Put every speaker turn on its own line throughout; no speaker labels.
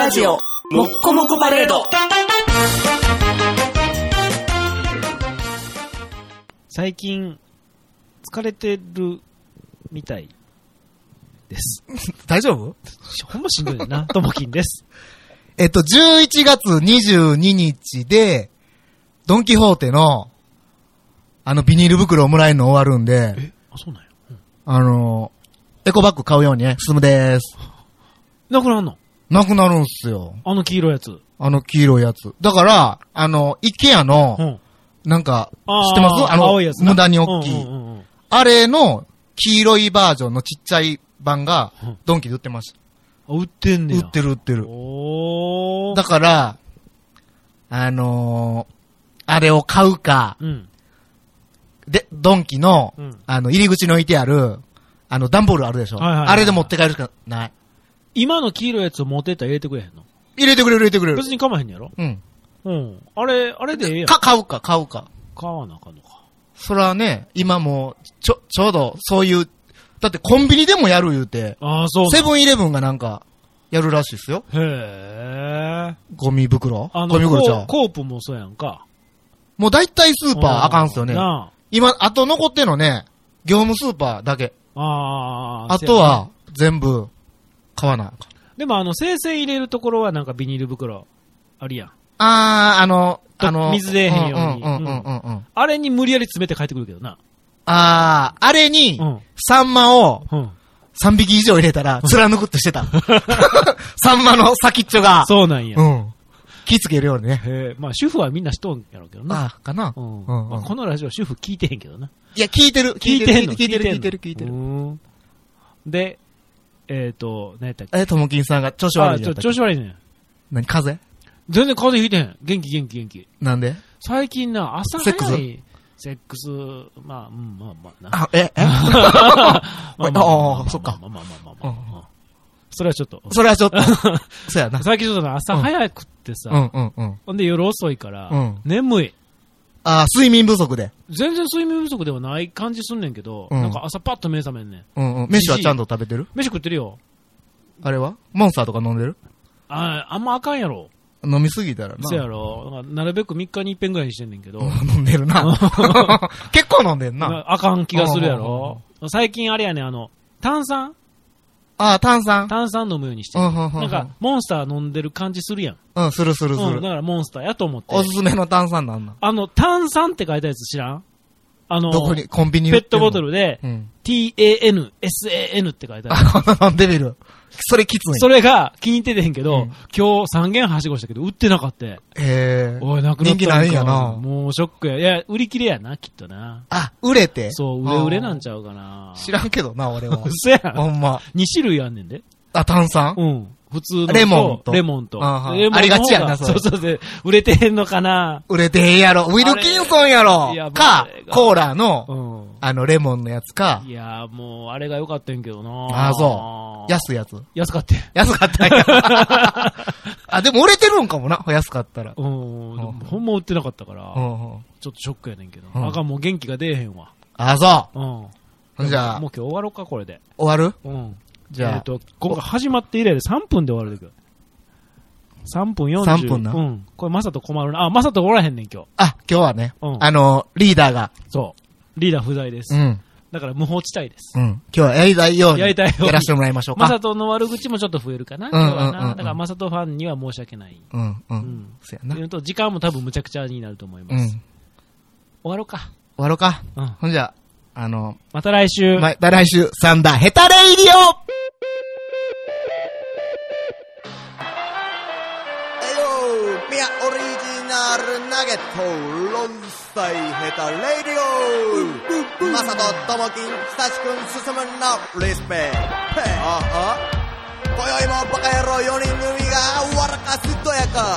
ラジオもっこもこパレード。
最近疲れてるみたいです
大丈夫？
ほんましんどいよな。ともきんです。
11月22日でドンキホーテのビニール袋をもらえるの終わるんで、
あ、そうなんや、
エコバッグ買うようにね、進むでーす。
なくなるの？
なくなるんすよ。
黄色いやつ。
黄色いやつ。だから、イケアの、なんか、知ってます
青いやつな。
無駄に大きい。あれの黄色いバージョンのちっちゃい版が、ドンキで売ってました。
売ってんねや。
売ってる。
おー。
だから、あれを買うか、で、ドンキの、入り口に置いてある、段ボールあるでしょ。あれで持って帰るしかない。
今の黄色いやつを持ってったら入れてくれへんの？
入れてくれる。
別に構わへんやろ？うん。あれでええやん。
買うか。
買わなあかんのか。
それはね、今もちょうどそういう、だってコンビニでもやる言うて、
そう。
セブンイレブンがなんか、やるらしいですよ。
へー。
ゴミ袋ゴミ袋ちゃう。
コープもそうやんか。
もう大体スーパーあかんすよね。今、あと残ってんのね、業務スーパーだけ。あとは、全部、買わなあかん。
でも生鮮入れるところはなんかビニール袋、あるやん。水出えへんように。あれに無理やり詰めて帰ってくるけどな。
あれに、サンマを、3匹以上入れたら、貫くってしてた。サンマの先っちょが。
そうなんや。
気つけるようにね。
まあ主婦はみんなしとんやろうけどな。
かな。
このラジオ主婦聞いてへんけどな。
いや、聞いてる。聞いてる。
で、何やったっけ？
ともきんさんが調子悪いじゃん。
調子悪いねん。
何、風邪？
全然風邪ひいてへん。元気。
なんで？
最近な、朝早い。セックス、まあな。そっか。それはちょっと。
そうやな。
最近ちょっと朝早くってさ。ほんで夜遅いから、眠い。
睡眠不足で。
全然睡眠不足ではない感じすんねんけど、なんか朝パッと目覚めんね
ん。飯はちゃんと食べてる？
飯食ってるよ。
あれはモンスターとか飲んでる？
あんまあかんやろ。
飲みすぎたらな。
そうやろ。なるべく3日に1遍ぐらいにしてんねんけど。
飲んでるな。結構飲んでんな。
あかん気がするやろ。最近あれやね、炭酸炭酸飲むようにしてる。なんか、モンスター飲んでる感じするやん。
する。だ
からモンスターやと思って。
おすすめの炭酸なんだ。
炭酸って書いたやつ知らん？
どこに、コンビニ
ペットボトルで、TAN、SAN って書いてある。
飲んでみる。それきつい。
それが気に入っててへんけど、今日3軒はしごしたけど、売ってなかった。おい、なくなったんか。人気ないんやな。もうショックや。いや、売り切れやな、きっとな。
売れて？
そう、売れなんちゃうかな。
知らんけどな、俺は。
嘘やん。
ほんま。
2種類あんねんで。
炭酸？
普通の
レモンと。
レモンと。
ありがちやな、それ。
そう。売れてへんのかな。
売れてへんやろ。ウィルキンソンやろ。か、コーラの、レモンのやつか。
いや、もう、あれが良かったんけどな。
そう。安いやつ。
安かった
んや。でも売れてるんかもな、安かったら。
ほんま売ってなかったから、ちょっとショックやねんけど。あかん、もう元気が出えへんわ。
そう。じゃあ。
もう今日終わろうか、これで。
終わる？じゃあ。
今回始まって以来で3分で終わるでくる。3分40。
3分な。
これまさと困るな。まさとおらへんねん、今日。
今日はね。リーダーが。
そう。リーダー不在です。だから無法地帯です。
今日はやりたいように。やらせてもらいましょうか。
まさとの悪口もちょっと増えるかな。今日はな。だからまさとファンには申し訳ない。
そうやな。
いうと、時間も多分むちゃくちゃになると思います。終わろうか。ほんじゃ、 また来週。
サンダーヘタレイディオ
ミヤオリジナルナゲット論裁ヘタレイディオマサトともきん久しくん進むのリスペ今宵もバカ野郎4人組が笑かすとやか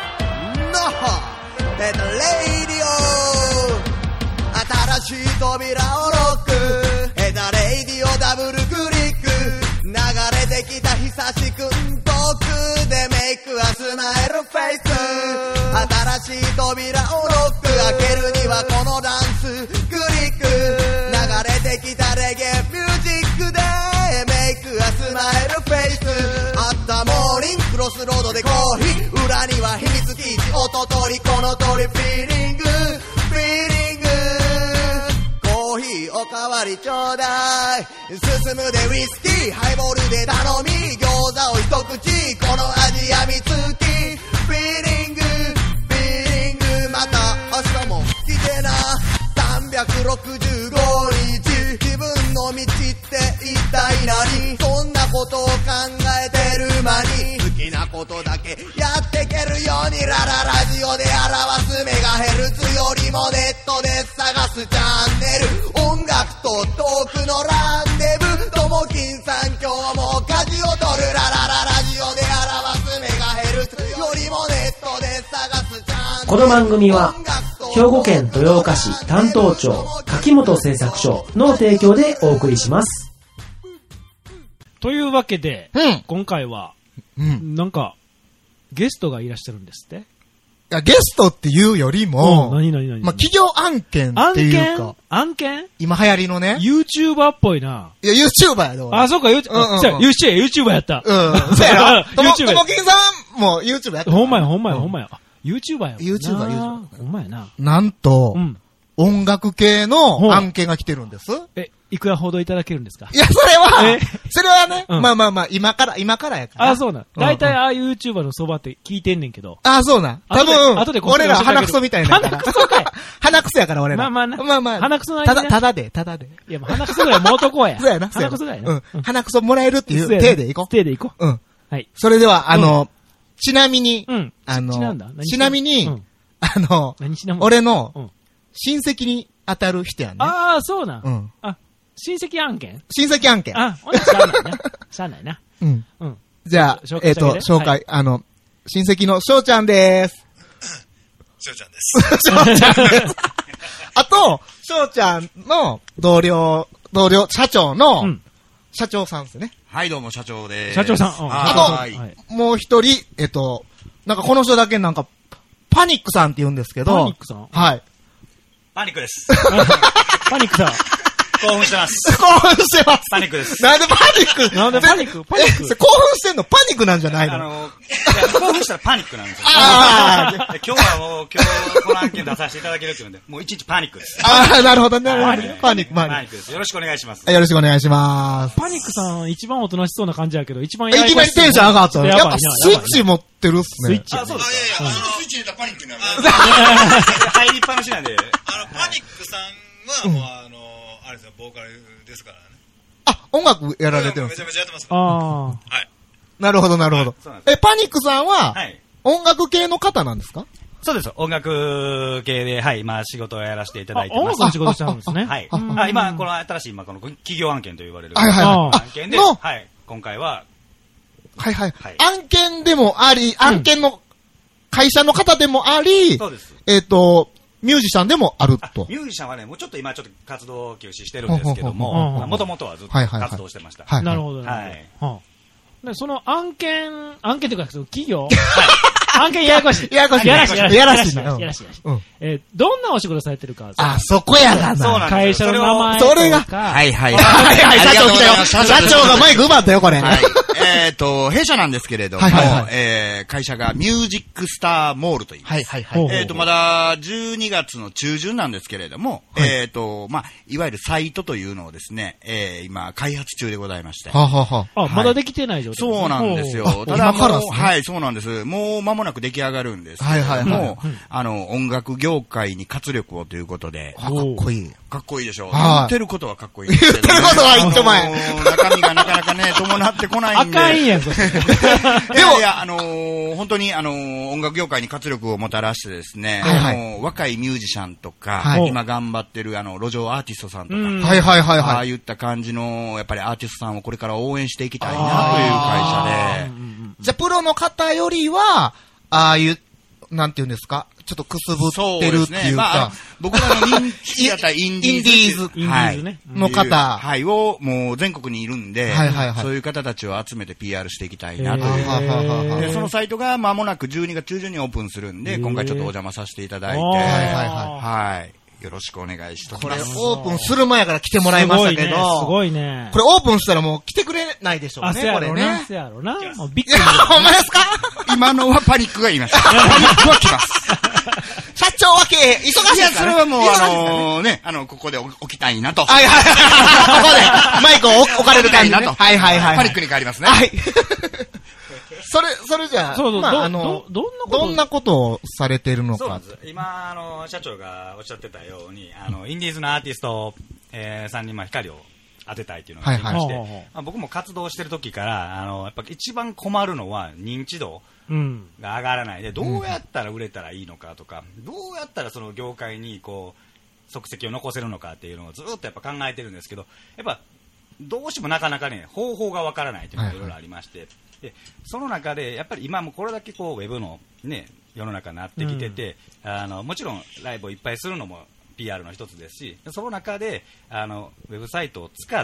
ヘタレイディオ新しい扉をロックヘタレイディオダブルクリック流れてきた久しくん遠くでメイクはスマイルフェイス新しい扉をロック開けるにはこのダンスクリック流れてきたレゲエミュージックでメイクはスマイルフェイスあったモーニングクロススロードでコーヒー裏には秘密基地音取りこの通りフィーリングコーヒーおかわりちょうだい進むでウイスキーハイボールで頼み餃子を一口この味やみつきフィーリングまた明日も来てな365日自分の道って一体何そんなことを考えてる間に好きなことだけやってけるようにラジオで表すメガヘルツよりもネットで探すチャンネル音楽とトークのランデブともきんさん今日も舵を取るラジオで表すメガヘルツよりもネットで探すチャンネル
この番組は兵庫県豊岡市担当庁柿本製作所の提供でお送りします。
というわけで、今回は、なんかゲストがいらっしゃるんですって。い
やゲストっていうよりも、
何
まあ企業案件っていうか、
案件？
今流行りのね、
YouTuber っぽいな。
いや YouTuber やど。
あ、そうかYouTuber やった。
そうやろ。ともきんさんも YouTuber やった。
ほんまや。YouTuber や。
YouTuber。
ほんまやな。
なんと、音楽系の案件が来てるんです。
いくらほどいただけるんですか？
いや、それはね、まあ、今からやから。
あ、そうなん。だいたいああいう YouTuber のそばって聞いてんねんけど。
あ、そうなん。多分、俺ら鼻くそみたいな。
鼻くそかい。
鼻くそやから俺ら。
まあ。鼻くその
間に。ただで。
いや、鼻くそぐらいもう男や。
そうやな。
鼻くそぐらいな。
鼻くそもらえるっていう手でいこう。
手でいこう。
はい。それでは、ちなみに、俺の親戚に当たる人やね。
ああ、そうなん。親戚案件。あ、ほんとしゃあないな。
じゃあ、紹介、親戚の翔ちゃんです。
翔ちゃんです。
あと、翔ちゃんの同僚、社長の、社長さんですね。
はい、どうも社長です。
社長さん。
あと、もう一人、なんかこの人だけなんか、パニックさんって言うんですけど。
パニックさん？
はい。
パニックです。
パニックさん。
興奮してます。パニックです。
なんでパニック？
なんでパニック？興奮
してんのパニックなんじゃないの？
興奮したらパニックなんですよ。今日はもう、この案件出させていただけるっていうので、もういちいちパニックです。
なるほどね。パニックです。
よろしくお願いします。
よろしくお願いします。
パニックさん、一番おとなしそうな感じやけど、一番
いきなりテンション上がった。やっぱスイッチ持ってるっすね。
スイッチ。
あ、そうです。スイッチ入れたらパニックになる。入りっぱなしなんで。パニックさんは、もうあれですよ、ボーカルですからね。
あ、音楽やられてるんですか？
めちゃめちゃやってます。
はい。なるほど。パニックさんは、音楽系の方なんですか？
そうです。音楽系で、はい、今仕事をやらせていただいてます。
音楽の仕事してるんですね。
はい。今、この新しい、この企業案件と言われる。
案
件で、はい。今回は、
はい。案件でもあり、案件の会社の方でもあり、
そうです。
ミュージシャンでもあると。
ミュージシャンはね、もうちょっと今活動休止してるんですけども、もともとはずっと活動してました。
なるほど。はい。その案件というか、その企業案件ややこしい。
やらしい。
どんなお仕事されてるか。
あ、そこやがな。
そうなんですよ。
会社の名前。
それが。
はい。
社長来たよ。社長がマイク奪ったよ、これ。
弊社なんですけれども、会社がミュージックスターモールという。まだ12月の中旬なんですけれども、いわゆるサイトというのをですね、今開発中でございまして。
まだできてない状態。
そうなんですよ。ただもう、はい、そうなんです。もう間もなく出来上がるんですけれども、音楽業界に活力をということで。
かっこいい。
かっこいいでしょ。言ってることはかっこいい。
言ってることは一丁前。
中身がなかなかね、伴ってこないんで。
赤いやん、それ。
でも、いや、本当に、音楽業界に活力をもたらしてですね、若いミュージシャンとか、今頑張ってる、路上アーティストさんとか、ああいった感じの、やっぱりアーティストさんをこれから応援していきたいなという会社で。
じゃあ、プロの方よりは、ああいう、なんていうんですか、ちょっとくすぶってるっていうか、
僕らの認知だったらインディーズ
の方、
はい、をもう全国にいるんで、そういう方たちを集めて PR していきたいなという。で、そのサイトが間もなく12月中旬にオープンするんで、今回ちょっとお邪魔させていただいて、はい。 よろしくお願いします。
これオープンする前から来てもらいましたけど。
すごいね。
これオープンしたらもう来てくれないでしょうね、これね。
せやろな。もうびっくり。
ほんまですか？
今のはパニックが言いました。パニックは来ます。
社長は忙しいですからね。いや、
それはもうここで置きたいなと。
はいはいはい。ここでマイクを置かれる感じなと。はいはいはい。
パニックに変わりますね。
はい。それじゃあ、
ど
んなことをされてるのか。
そうです。今、社長がおっしゃってたように、インディーズのアーティスト、さんに光を当てたいっていうのがありまして、僕も活動してる時から、やっぱ一番困るのは認知度が上がらないで、どうやったら売れたらいいのかとか、どうやったらその業界にこう、足跡を残せるのかっていうのをずっとやっぱ考えてるんですけど、やっぱ、どうしてもなかなかね、方法がわからないというのがいろいろありまして、でその中でやっぱり今もこれだけこうウェブの、ね、世の中になってきてて、もちろんライブをいっぱいするのも PR の一つですし、その中でウェブサイトを使って、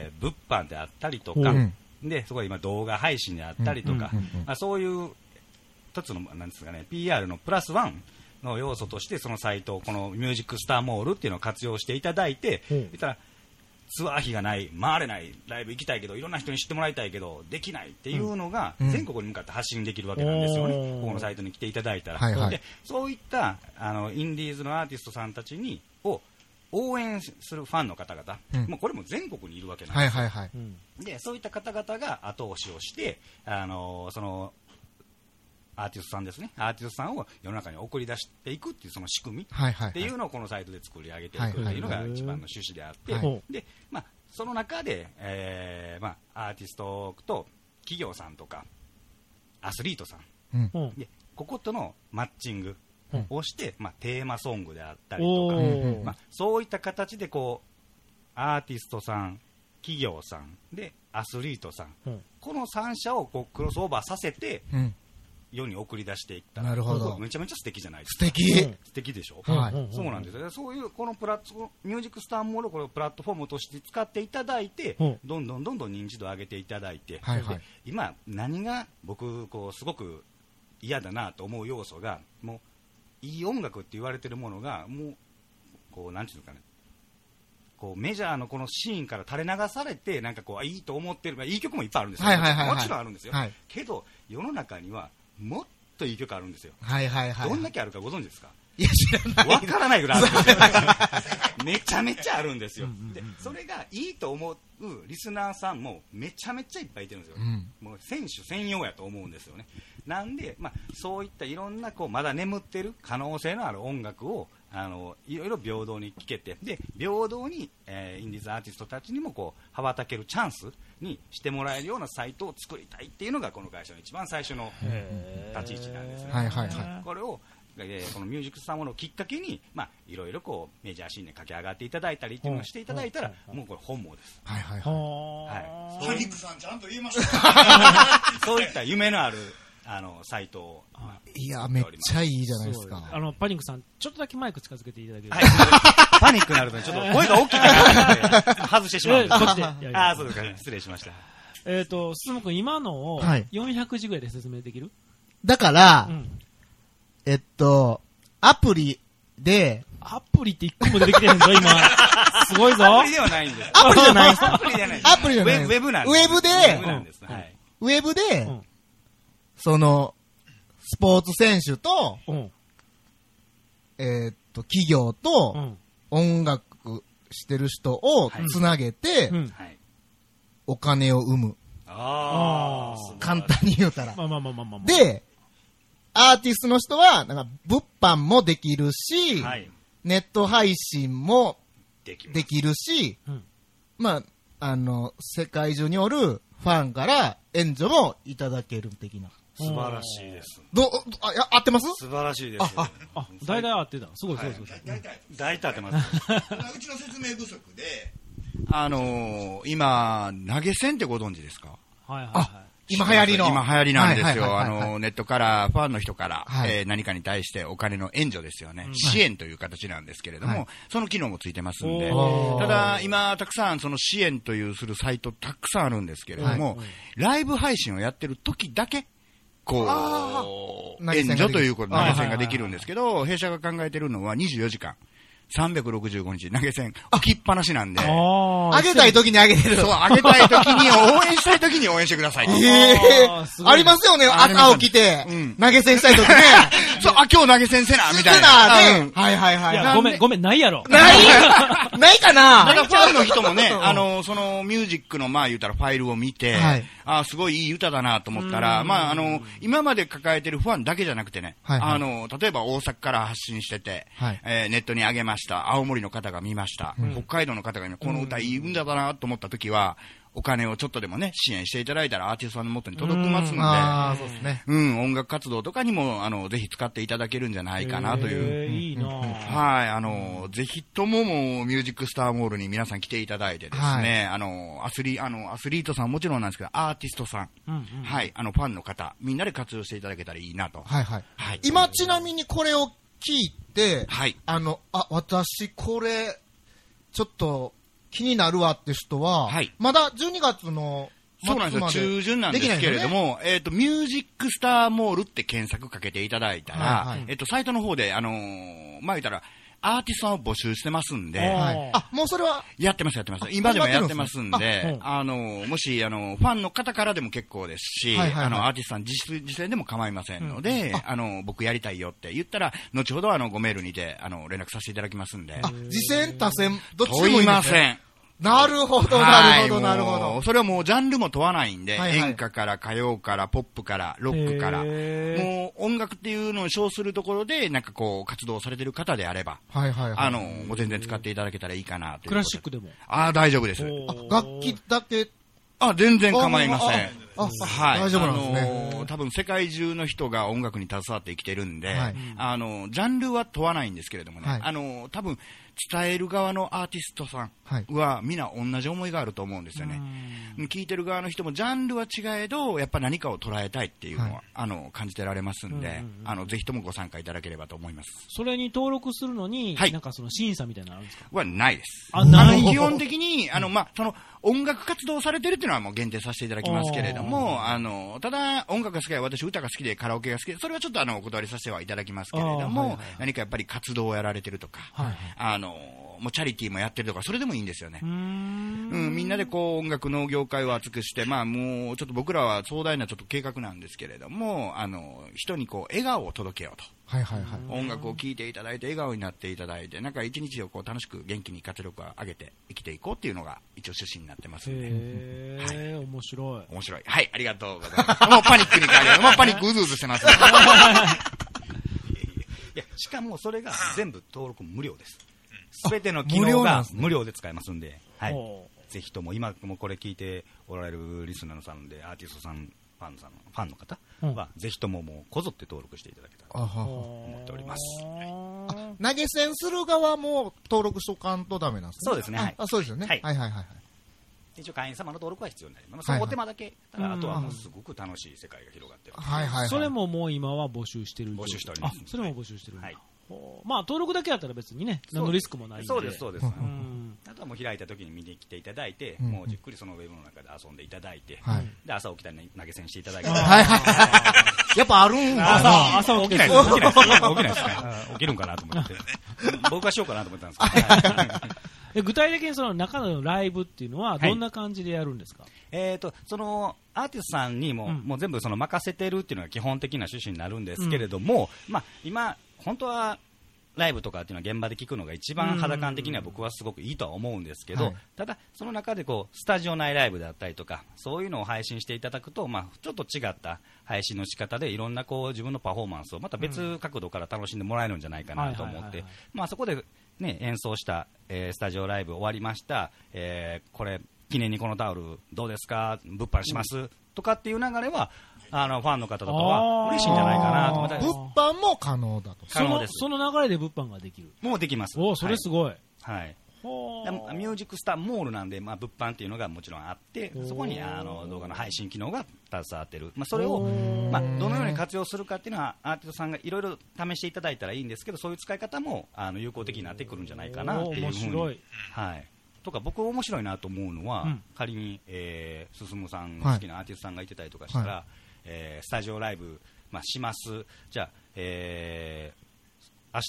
物販であったりとか、でそこで今動画配信であったりとか、そういう一つのなんですかね PR のプラスワンの要素としてそのサイトをこのミュージックスターモールっていうのを活用していただいて、言ったらツアー費がない、回れない、ライブ行きたいけどいろんな人に知ってもらいたいけどできないっていうのが全国に向かって発信できるわけなんですよね、ここのサイトに来ていただいたら、でそういったインディーズのアーティストさんたちを応援するファンの方々、もうこれも全国にいるわけなんですよ、でそういった方々が後押しをしてそのアーティストさんですね、アーティストさんを世の中に送り出していくっていうその仕組みっていうのをこのサイトで作り上げていくっていうのが一番の趣旨であって、でその中で、アーティストと企業さんとかアスリートさん、でこことのマッチングをして、テーマソングであったりとか、そういった形でこうアーティストさん、企業さんでアスリートさん、この3者をこうクロスオーバーさせて、世に送り出していったら、なるほど、めちゃめちゃ素敵じゃないですか。素敵でしょ、そうなんですよ。そういうこのミュージックスターモールをこれプラットフォームとして使っていただいて、どんどん認知度を上げていただいて、で今何が僕こうすごく嫌だなと思う要素が、もういい音楽って言われてるものがもうこうなんていうのかね、こうメジャーのこのシーンから垂れ流されてなんかこういいと思ってる、いい曲もいっぱいあるんですよ、もちろんあるんですよ、けど世の中にはもっといい曲あるんですよ。どんだけあるかご存知ですか？
いや、知らない。
わからないぐらいあるんですよ。めちゃめちゃあるんですよ。で、それがいいと思うリスナーさんもめちゃめちゃいっぱいいてるんですよ。もう選手専用やと思うんですよね。なんで、そういったいろんなこうまだ眠ってる可能性のある音楽をいろいろ平等に聴けて、で平等に、インディーズアーティストたちにもこう羽ばたけるチャンスにしてもらえるようなサイトを作りたいっていうのがこの会社の一番最初の立ち位置なんですね。これをこのミュージックスターモールをきっかけにいろいろこうメジャーシーンで駆け上がっていただいたりっていうのをしていただいたら、もうこれ本望です。
パニックさんちゃんと言いました。
そういった夢のあるサイトを、
いや、めっちゃいいじゃないですか。
パニックさん、ちょっとだけマイク近づけていただけると。
パニックになるとちょっと声が大きくなって外してしまう。
こっちで。
そうですか。失礼しました。
進君、今のを400字ぐらいで説明できる？
だから、アプリで、
アプリって1個も出てきてへんぞ、今。すごいぞ。
アプリではないんです。
アプリじゃないです。
アプリじゃないです。
アプリじゃないです。
ウェブなん
です。ウェブで、その、スポーツ選手と、企業と、音楽してる人をつなげて、お金を生む。簡単に言うたら。で、アーティストの人は、なんか、物販もできるし、ネット配信もできるし、世界中におるファンから援助もいただける的な。
素晴らしいです。
合ってます？
素晴らしいです。
大体合ってた。すごい。
大体合ってます。
うちの説明不足で、今、投げ銭ってご存知ですか？
今流行り
なんですよ。ネットからファンの人から、何かに対してお金の援助ですよね、支援という形なんですけれども、その機能もついてますんで、ただ今たくさんその支援というするサイトたくさんあるんですけれども、ライブ配信をやってる時だけこう援助ということ、投げ銭ができるんですけど、弊社が考えているのは24時間 365日投げ銭置きっぱなしなんで。
あげたい時にあげてる。
そう、あげたい時に応援したい時に応援してください。
ありますよね、朝起きて、投げ銭したい時ね。
そう、今日投げ銭せな、みたい
な。はいはいはい。
ごめん、ないやろ。
ないかな。
ただファンの人もね、そのミュージックの、言うたらファイルを見て、すごいいい歌だなと思ったら、今まで抱えてるファンだけじゃなくてね、例えば大阪から発信してて、ネットに上げました。青森の方が見ました。北海道の方がこの歌いい歌だなと思った時は、お金をちょっとでもね、支援していただいたらアーティストさんの元に届きますので、
そうですね。
音楽活動とかにも、ぜひ使っていただけるんじゃないかなという。
いいな
はい、ぜひとももう、ミュージックスターモールに皆さん来ていただいてですね、アスリートさんもちろんなんですけど、アーティストさん、はい、ファンの方、みんなで活用していただけたらいいなと。
今ちなみにこれを聞いて、私これ、ちょっと、気になるわって人は、まだ12月の
そうなんですよ。中旬なんですけれども、ミュージックスターモールって検索かけていただいたら、サイトの方で、言ったら、アーティストさんを募集してますんで、
もうそれは
やってます。今でもやってますんで、もし、ファンの方からでも結構ですし、アーティストさん自身でも構いませんので、僕やりたいよって言ったら、後ほどごメールにて、連絡させていただきますんで。
次戦、他戦、どっちでもいいんですね。
問いません。
なるほど、なるほど、なるほど。
それはもうジャンルも問わないんで、演歌から歌謡からポップからロックから、もう音楽っていうのを称するところで、なんかこう活動されてる方であれば、もう全然使っていただけたらいいかなという。
クラシックでも。
大丈夫です。
楽器だけ。
全然構いません。
はい。大丈夫なんですね。
多分世界中の人が音楽に携わって生きてるんで、ジャンルは問わないんですけれどもね、多分伝える側のアーティストさんは皆同じ思いがあると思うんですよね。聞いてる側の人もジャンルは違えど、やっぱ何かを捉えたいっていうのは、感じてられますんで、ぜひともご参加いただければと思います。
それに登録するのに、なんかその審査みたいなのあるんですか？
はないです。基本的に、その音楽活動されてるっていうのはもう限定させていただきますけれども、ただ音楽が好きで、私歌が好きでカラオケが好きで、それはちょっとお断りさせてはいただきますけれども、何かやっぱり活動をやられてるとか、もうチャリティーもやってるとか、それでもいいんですよね。みんなでこう音楽の業界を熱くして、もうちょっと僕らは壮大なちょっと計画なんですけれども、人にこう笑顔を届けようと。音楽を聴いていただいて笑顔になっていただいて、なんか一日をこう楽しく元気に活力を上げて生きていこうっていうのが一応趣旨になってますんで。
面白い。
面白い。はい、ありがとうございます。もうパニックに変わります。もうパニックうずうずしてます。
しかもそれが全部登録無料です。すべての機能が無料で使えますんで、ぜひとも今もこれ聞いておられるリスナーさんでアーティストさん、ファンの方は、ぜひとももうこぞって登録していただけたらと思っております。
投げ銭する側も登録しとかんとダメなんですね。
そうですね。
そうですよね。
一応会員様の登録は必要になります。そのお手間だけ。あとはもうすごく楽しい世界が広がってます。
それももう今は募集してる。
募集しております。
それも募集してる。登録だけやったら別にね、何のリスクもないんで。
そうです。あとはもう開いた時に見に来ていただいて、もうじっくりそのウェブの中で遊んでいただいて、で、朝起きたら投げ銭していただいて。
やっぱあるんだな。
朝起きないです。起きないですか。起きるんかなと思って。僕はしようかなと思ったんですけど。
具体的にその中のライブっていうのはどんな感じでやるんですか？
そのアーティストさんにもう全部その任せてるっていうのが基本的な趣旨になるんですけれども、今本当はライブとかっていうのは現場で聞くのが一番肌感的には僕はすごくいいとは思うんですけど、ただその中でこうスタジオ内ライブだったりとかそういうのを配信していただくと、ちょっと違った配信の仕方でいろんなこう自分のパフォーマンスをまた別角度から楽しんでもらえるんじゃないかなと思って、そこでね、演奏した、スタジオライブ終わりました、これ記念にこのタオルどうですか、物販します、とかっていう流れはファンの方とかは嬉しいんじゃないかなと思って。
物販も可能だと。
可能です。その流れで物販ができる。
もうできます。
それすごい。
はい。ミュージックスターモールなんで、物販っていうのがもちろんあって、そこに動画の配信機能が携わってる。それをどのように活用するかっていうのはアーティストさんがいろいろ試していただいたらいいんですけど、そういう使い方も有効的になってくるんじゃないかなっていうふうに。面白い。はい。とか僕面白いなと思うのは、仮に進さんの好きなアーティストさんがいてたりとかしたら、スタジオライブします。じゃあ明日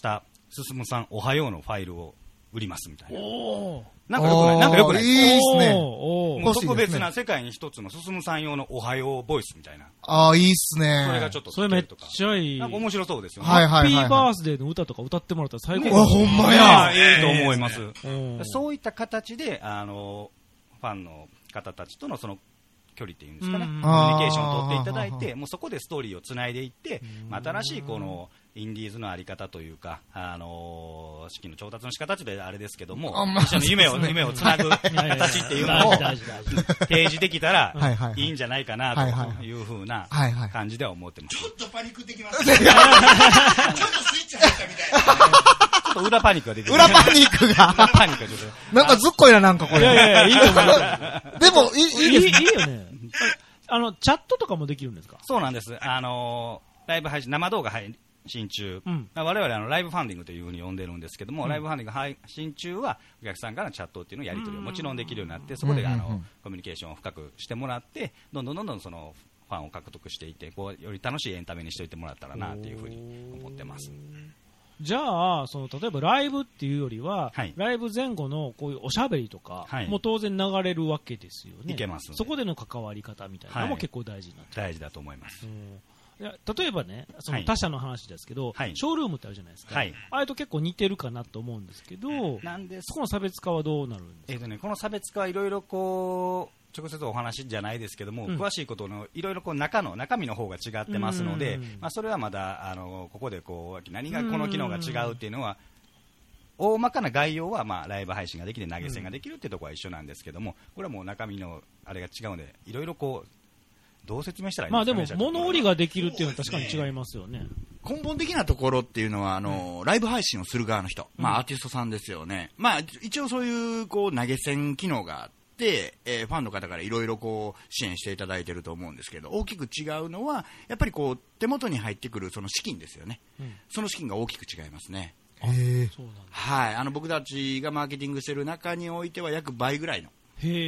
進さんおはようのファイルを売りますみたいな。
なんかよくない？なんかよくない？いいっすね。
もう特別な世界に一つの進さん用のおはようボイスみたいな。
ああ、いいっすね。
それがちょっと
それめっちゃいい。
なんか面白そうですよね。
ハッピーバースデーの歌とか歌ってもらったら最高。
ほんまや。
いいと思います。そういった形で、ファンの方たちとのその距離っていうんですかね、コミュニケーションを取っていただいて、もうそこでストーリーをつないでいって、新しいこのインディーズのあり方というか、資金の調達の仕方であれですけども、一緒に夢をつなぐ形っていうのを提示できたらいいんじゃないかなというふうな感じでは思ってます。
ちょっとパニックってきますね。ちょっとスイッチ入ったみたいな。
ちょっと裏パニックが出てる。
裏パニックが。
裏パニックがちょっと。
なんかずっこいな、なんかこれ。
いや、いいと思う。
でも、いいですね。
いいよね。チャットとかもできるんですか？
そうなんです。ライブ配信、生動画配信中、我々ライブファンディングというふうに呼んでるんですけども、ライブファンディング配信中はお客さんからのチャットっていうのをやり取りをもちろんできるようになって、そこでコミュニケーションを深くしてもらって、どんどんそのファンを獲得していって、こうより楽しいエンタメにしておいてもらったらなっていうふうに思ってます。
じゃあ、例えばライブっていうよりは、ライブ前後のこういうおしゃべりとかも当然流れるわけですよね。
いけます。
そこでの関わり方みたいなのも結構大事になって
大事だと思います。
いや例えばね、その他社の話ですけど、ショールームってあるじゃないですか。あれと結構似てるかなと思うんですけど、そこの差別化はどうなるんですか？
この差別化はいろいろこう、直接お話じゃないですけども、詳しいことのいろいろ中身の方が違ってますので、それはまだここでこう何がこの機能が違うっていうのは大まかな概要はライブ配信ができて投げ銭ができるっていうところは一緒なんですけども、これはもう中身のあれが違うのでいろいろこうどう説明したらいいんですかね。
でも物売りができるっていうのは確かに違いますよね。
根本的なところっていうのはライブ配信をする側の人、アーティストさんですよね。一応そういうこう投げ銭機能があって、ファンの方からいろいろこう支援していただいていると思うんですけど、大きく違うのはやっぱりこう手元に入ってくるその資金ですよね。その資金が大きく違いますね。はい、僕たちがマーケティングしている中においては約倍ぐらいの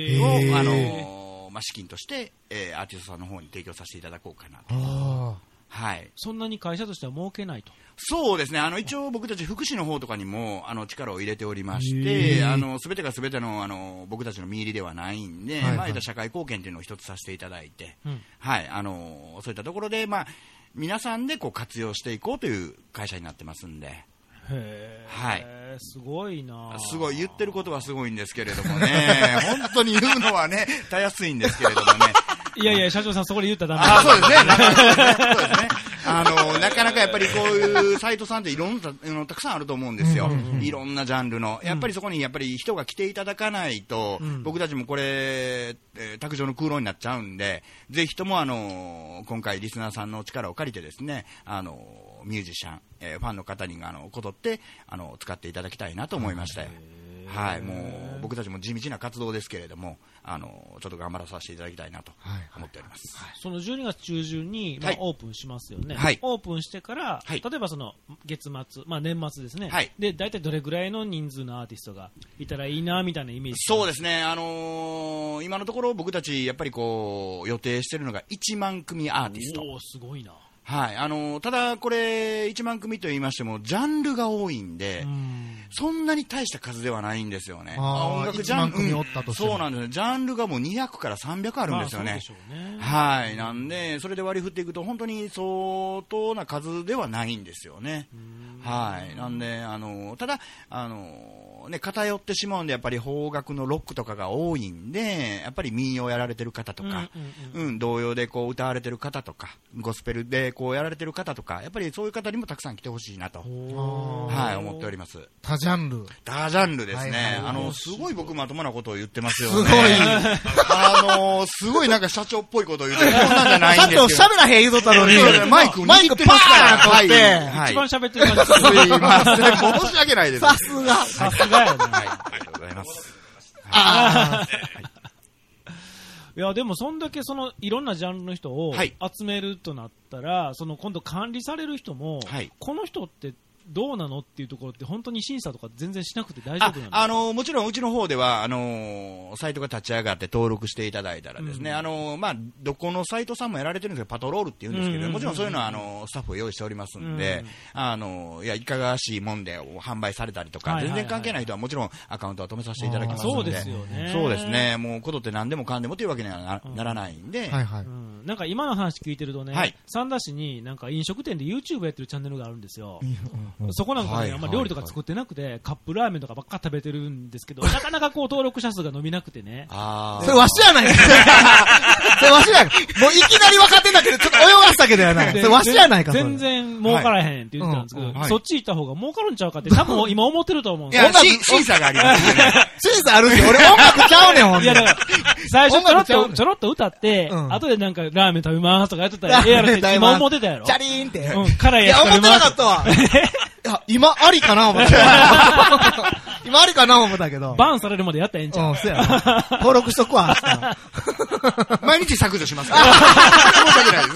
資金として、アーティストさんの方に提供させていただこうかなと。はい、
そんなに会社としては儲けないと。
そうですね。一応僕たち福祉の方とかにも力を入れておりまして、すべてがすべての僕たちの見入りではないんで、社会貢献というのを一つさせていただいて、はい、そういったところで皆さんでこう活用していこうという会社になってますんで。
はい、すごいな。
すごい、言ってることはすごいんですけれどもね、本当に言うのはね、たやすいんですけれどもね。
いや、社長さんそこで言ったらダメ。
そうですね。そうですね。なかなかやっぱりこういうサイトさんっていろんなたくさんあると思うんですよ。いろんなジャンルの。やっぱりそこにやっぱり人が来ていただかないと、僕たちもこれ、卓上の空論になっちゃうんで、ぜひとも今回リスナーさんの力を借りてですね、ミュージシャン、ファンの方にこぞって使っていただきたいなと思いましたよ。はい、もう僕たちも地道な活動ですけれども、ちょっと頑張らさせていただきたいなと思っております。
その12月中旬に、オープンしますよね。オープンしてから、例えばその月末、年末ですね。で、大体どれぐらいの人数のアーティストがいたらいいなみたいなイメージ。
そうですね。今のところ僕たちやっぱりこう予定しているのが1万組アーティスト。
おー、すごいな。
はい、ただこれ1万組と言いましてもジャンルが多いんで、そんなに大した数ではないんですよね。
音楽ジャンル、
そうなんですね。ジャンルがもう200から300あるんですよね。はい、なんでそれで割り振っていくと本当に相当な数ではないんですよね。はい、なんでただ偏ってしまうんで、やっぱり邦楽のロックとかが多いんで、やっぱり民謡やられてる方とか、童謡でこう歌われてる方とか、ゴスペルでこうやられてる方とか、やっぱりそういう方にもたくさん来てほしいなと、はい、思っております。
多ジャンル
ですね。すごい僕まともなことを言ってますよね。すごいなんか社長っぽいことを言ってる。こんなんじゃないんですけど。
社長喋らへん言うとったのに、マイクパーン取って、
一番喋ってる感じ。
すいません。申し訳ないです。
さすが。
さすがやね。
はい、ありがとうございます。
いや、でもそんだけいろんなジャンルの人を集めるとなったら、今度管理される人も、この人ってどうなのっていうところって本当に審査とか全然しなくて大丈夫なんですか？
もちろんうちの方では、サイトが立ち上がって登録していただいたらですね、まあ、どこのサイトさんもやられてるんですけど、パトロールって言うんですけど、もちろんそういうのは、スタッフを用意しておりますんで、いや、いかがわしいもんで販売されたりとか、全然関係ない人はもちろんアカウントは止めさせていただきますので、
そうですよね。
そうですね。もう、ことって何でもかんでもというわけにはならないんで、
なんか今の話聞いてるとね、三田市になんか飲食店で YouTube やってるチャンネルがあるんですよ。そこなんかね、あんま料理とか作ってなくて、カップラーメンとかばっか食べてるんですけど、なかなかこう登録者数が伸びなくてね。
それわしやないか。それわしやないか。もういきなり分かってんだけど、ちょっと泳がしたけどやない。それわしやないか。
全然儲からへんって言ってたんですけど、そっち行った方が儲かるんちゃうかって多分今思ってると思うんです
よ。審査がありますよね。
審査あるんで、俺音楽ちゃうねん、ほんと。
いやだから、最初ちょろっと歌って、後でなんかラーメン食べますとかやってたらええやろって今思ってたやろ。
チャリーンって。
辛いやつ食べます。
いや、思ってなかったわ。いや、今ありかな思った。今ありかな思ったけど。
バンされるまでやったらええんちゃう？
そうや。登録しとくわ。
毎日削除しますから。申し訳ないです。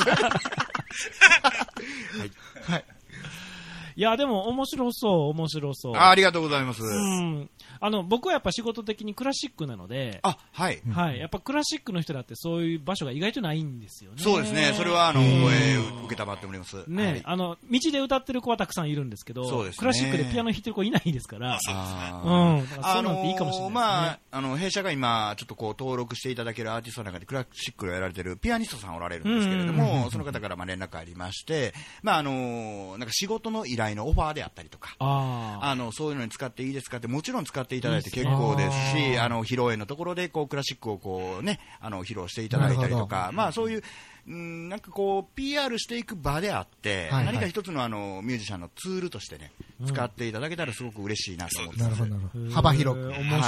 はい。いや、でも面白そう。
ありがとうございます。
僕はやっぱ仕事的にクラシックなので、
はい。
はい。やっぱクラシックの人だってそういう場所が意外とないんですよね。
そうですね。それは、受けたまっております。
ね、道で歌ってる子はたくさんいるんですけど、そうですね、クラシックでピアノ弾いてる子いないですから、そうなんていいかもしれないですね。
まあ、弊社が今、ちょっとこう、登録していただけるアーティストの中でクラシックをやられてるピアニストさんおられるんですけれども、その方から連絡ありまして、まあ、なんか仕事の依頼のオファーであったりとか、そういうのに使っていいですかって、もちろん使っていただいて結構ですし、披露宴のところでこうクラシックをこうね、披露していただいたりとか、まあそういう、なんかこう PR していく場であって、何か一つのミュージシャンのツールとしてね、使っていただけたらすごく嬉しいなと思ってます。
なるほど。幅広く。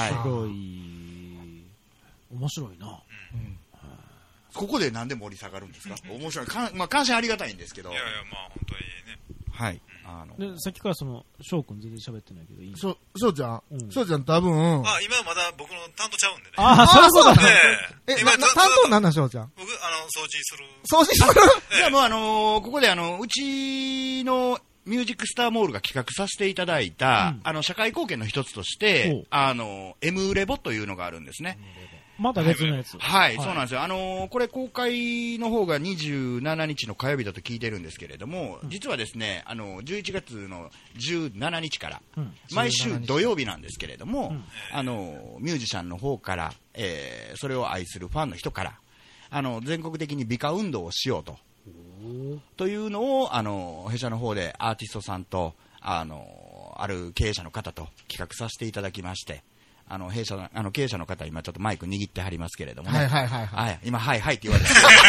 面白いな。
ここで何で盛り下がるんですか？面白い。まあ関心ありがたいんですけど。いやいや、まあ本当にね。はい。
でさっきから翔くん全然喋ってないけどいい？
翔ちゃん多分。
今まだ僕の担当ちゃうんでね。
そうだね。担当なんだ翔ちゃん？
僕、掃除する。
掃除する？
いや、もう、ここでうちのミュージックスターモールが企画させていただいた、社会貢献の一つとして、M レボというのがあるんですね。
また別のやつ。
はい、そうなんですよ。これ公開の方が27日の火曜日だと聞いてるんですけれども、実はですね、11月の17日から、毎週土曜日なんですけれども、ミュージシャンの方から、それを愛するファンの人から、全国的に美化運動をしようというのを、弊社の方でアーティストさんと、ある経営者の方と企画させていただきまして、弊社の、経営者の方、今ちょっとマイク握ってはりますけれどもね。はい。今、はいって言われて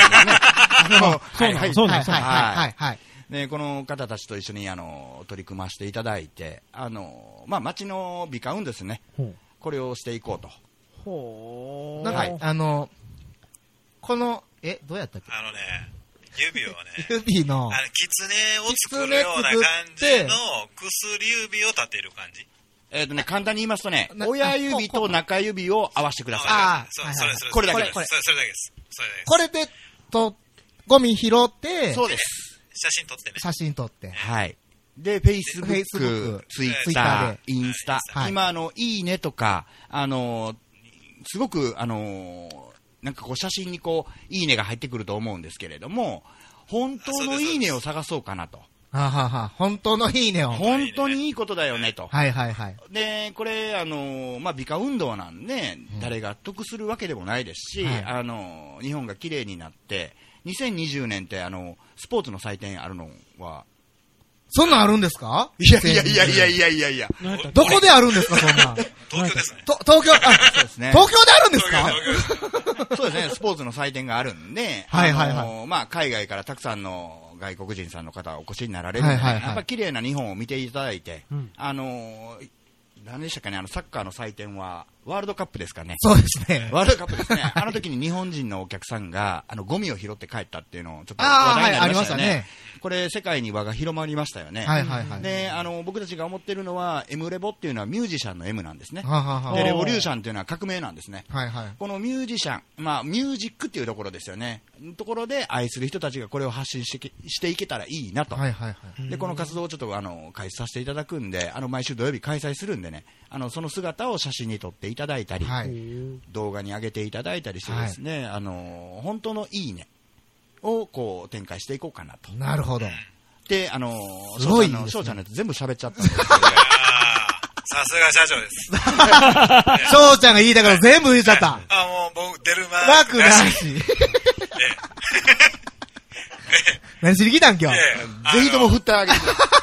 ますね。
そうなんです。
はい。で、この方たちと一緒に、取り組ませていただいて、まあ、街の美化運ですね。これをしていこうと。
なんか、この、どうやったっけ？
指をね。
指の。
狐を作るような感じの薬指を立てる感じ。
簡単に言いますとね、親指と中指を合わせてください。これだけです。
それだけです。
これで、ゴミ拾って、
そうです。
写真撮ってね。
写真撮って。
はい。で、Facebook、Twitter、インスタ。今、いいねとか、すごく、なんかこう写真にこう、いいねが入ってくると思うんですけれども、本当のいいねを探そうかなと。
本当のいいねを。
本当にいいことだよねと。
はい。
で、これ、まあ、美化運動なんで、誰が得するわけでもないですし、日本が綺麗になって、2020年って、スポーツの祭典あるのは、
そんなんあるんですか？
いや。
どこであるんですか、そんな。
東京ですね。
東京、
そうですね。
東京であるんですか？
そうですね、スポーツの祭典があるんで、まあ、海外からたくさんの外国人さんの方お越しになられるので、やっぱ綺麗な日本を見ていただいて、何でしたっけね、サッカーの祭典は、 ワールドカップですかね。
そうですね。
ワールドカップですね。あの時に日本人のお客さんが、ゴミを拾って帰ったっていうのをちょっと話題になりましたよね。ありましたね。これ世界に輪が広まりましたよね。
はいはいはい。
で、僕たちが思ってるのは、M レボっていうのはミュージシャンの M なんですね。で、レボリューションっていうのは革命なんですね。
はいはい。
このミュージシャン、まあ、ミュージックっていうところですよね。ところで愛する人たちがこれを発信していけたらいいなと。
はいはいはい。
で、この活動をちょっと開始させていただくんで、毎週土曜日開催するんでね、その姿を写真に撮っていただいたり、はい、動画に上げていただいたりしてですね、はい、本当のいいねをこう展開していこうかなと。
なるほど。
で、
すごいね、
翔ちゃんのやつ全部喋っちゃったんですけど。
さすが社長です。
翔ちゃんが言いたから全部言っちゃった。
あ、もう僕出る前。
楽なし。何しに来たん今日。
ぜひとも振ってあげて。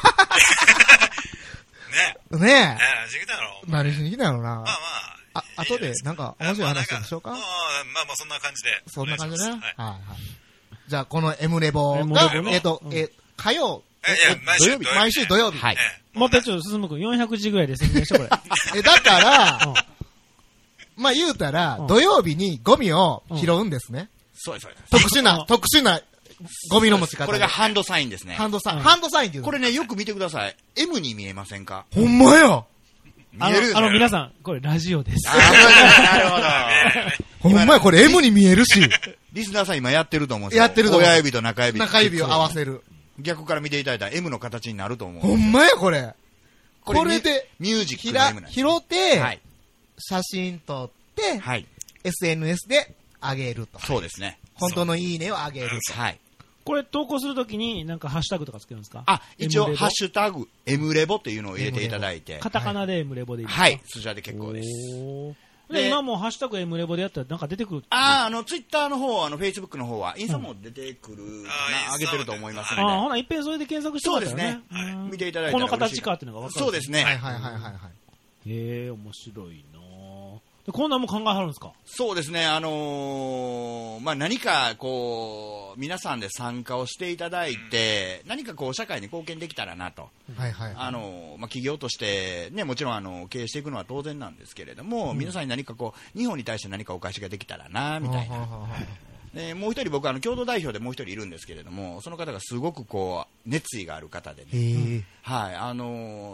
ねえ。
何しに来たの？
何しに来たのな。まあまあ。後でなんか面白い話でしょうか？
まあまあそんな感じで。
そんな感じね。はいはい。じゃあこの M レボが、火曜、毎週土曜日。
はい。もう一回ちょっと進むくん400字ぐらいで説明してこれ。
だから、まあ言うたら、土曜日にゴミを拾うんですね。
そうです。
特殊なゴミの持ち方。
これがハンドサインですね。
ハンドサインっていう
これね、よく見てください。M に見えませんか？
ほんまや。
見える。
皆さん、これラジオです。
なるほ
ど。ほんまや、これ M に見えるし。
リスナーさん今やってると思うんですよ。
やってると思う。
親指と中指
を合わせる。
逆から見ていただいたら M の形になると思う。
ほんまや、これ。これで、
ミュージックの M なんです。
拾って、写真撮って、SNS で上げると。
そうですね。
本当のいいねを上げると。
はい。
これ投稿するときになんかハッシュタグとかつけるんですか？
一応ハッシュタグ M レボっていうのを入れていただいて。
カタカナで M レボでいいですか？
はい。そちらで結構です。
で、今もハッシュタグ M レボでやったらなんか出てくる？
ツイッターの方、フェイスブックの方は、インスタも出てくる上げてると思いますので。
ほな、一遍それで検索してもらったらね。
そうですね。見ていただいた
ら。この形かっていうのが分かる。
そうですね。
はい。
へえ、面白いなで、こんなんも考えはるんですか？
そうですね、まあ、何かこう、皆さんで参加をしていただいて、何かこう、社会に貢献できたらなと。まあ、企業として、ね、もちろん経営していくのは当然なんですけれども、皆さんに何かこう、日本に対して何かお返しができたらな、みたいな。でもう一人僕共同代表でもう一人いるんですけれども、その方がすごくこう熱意がある方でね、はい、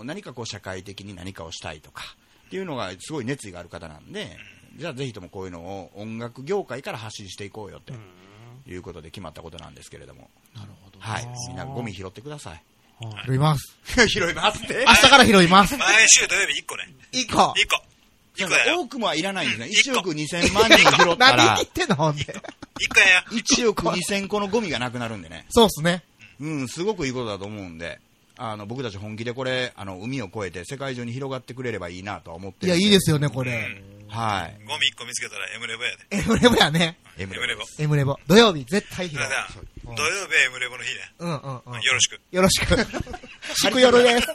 何かこう社会的に何かをしたいとかっていうのがすごい熱意がある方なんで、じゃあぜひともこういうのを音楽業界から発信していこうよということで決まったことなんですけれども、
なるほど、
はい、みんなゴミ拾ってください。
拾います。
拾いますって。
明日から拾います。
毎週土曜日1個ね。
1個。
多くもはいらないんですね。1億2000万人拾ったら。
何言ってんのほんで。
1個や。
1億2000個のゴミがなくなるんでね。
そうっすね。
すごくいいことだと思うんで、僕たち本気でこれ、海を越えて世界中に広がってくれればいいなとは思ってる。
いや、いいですよね、これ。
はい。
ゴミ1個見つけたら M レボやで。
M レボやね。
M レボ。
M レボ。土曜日、絶対拾う。
土曜日は M レボの日ね。よろしく。
よろしく。しくよろです。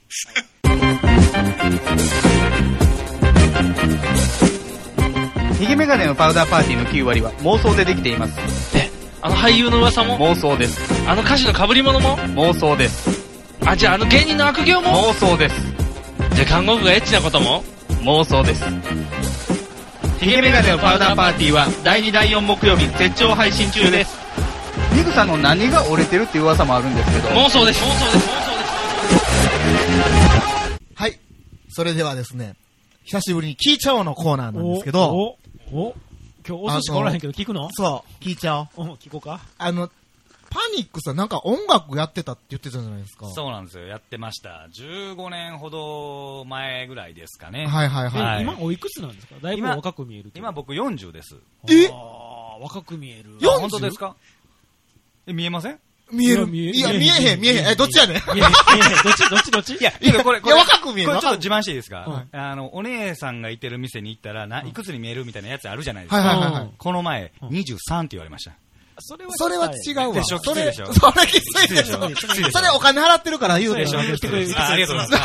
ヒゲメガネのパウダーパーティーの9割は妄想でできています。
で、俳優の噂も
妄想です。
歌手の被り物も
妄想です。
じゃあ芸人の悪行も
妄想です。
じゃあ看護婦がエッチなことも
妄想です。ヒゲメガネのパウダーパーティーは第2第4木曜日絶頂配信中です。ニグさんの何が折れてるっていう噂もあるんですけど、
妄想です。
はい。それではですね、久しぶりに聞いちゃおうのコーナーなんですけど、
今日お寿司来らへんけど聞くの？
そう、聞いちゃおう。
聞こうか。
パニックさんなんか音楽やってたって言ってたじゃないですか。
そうなんですよ。やってました。15年ほど前ぐらいですかね。
はい。
今おいくつなんですか？だいぶ若く見える。
今僕40です。
若く見える。
40？
本当ですか？見えません？
見える。いや、見えへん。どっちやねん。
どっちいや、
これ若く見える。
これちょっと自慢していいですか？お姉さんがいてる店に行ったら、いくつに見えるみたいなやつあるじゃないですか。この前、23って言われました。
それは違うわ。
でしょ、きついでしょ。
それきついでしょ。それお金払ってるから言うでしょ。
ありがとうございます。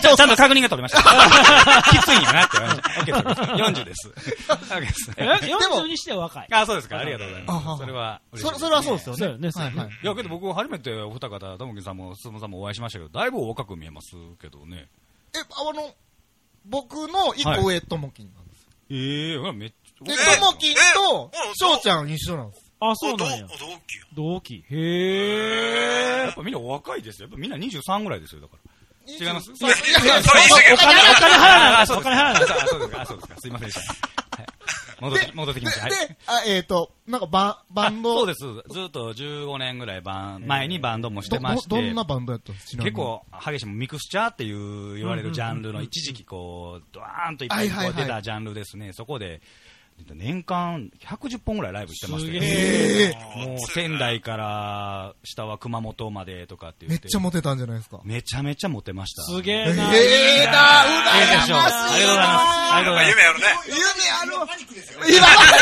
ちゃんと確認が取れました。きついんやなって言われました。40です。
40にしては若い。
そうですか。ありがとうございます。それは
そうですよね。
いや、けど僕初めてお二方、ともきさんもすもさんもお会いしましたけど、だいぶお若く見えますけどね。
僕の一個上、ともきんなんです。
めっちゃ。
で、ともきんと、翔ちゃん一緒なんです。
あ、そうなんや。同期。へー。
やっぱみんなお若いですよ。やっぱみんな23ぐらいですよ、だから。違います。
お金払わない。お金払わない。
そうですか。すいませんでした。戻ってきました。
で、なんかバンド。
そうです。ずっと15年ぐらい前にバンドもしてまして。
どんなバンドやったんですか？
結構激しいミクスチャーって言われるジャンルの一時期こう、ドワーンといっぱい出たジャンルですね。そこで、年間110本ぐらいライブしてましたよ。もう仙台から下は熊本までとかって言って。
めっちゃモテたんじゃないですか？
めちゃめちゃモテました。
すげえな。
うらやましい。
ありがとうございます。ありがとうございます。
夢あるね。
夢ある。パニックですよ。スイッ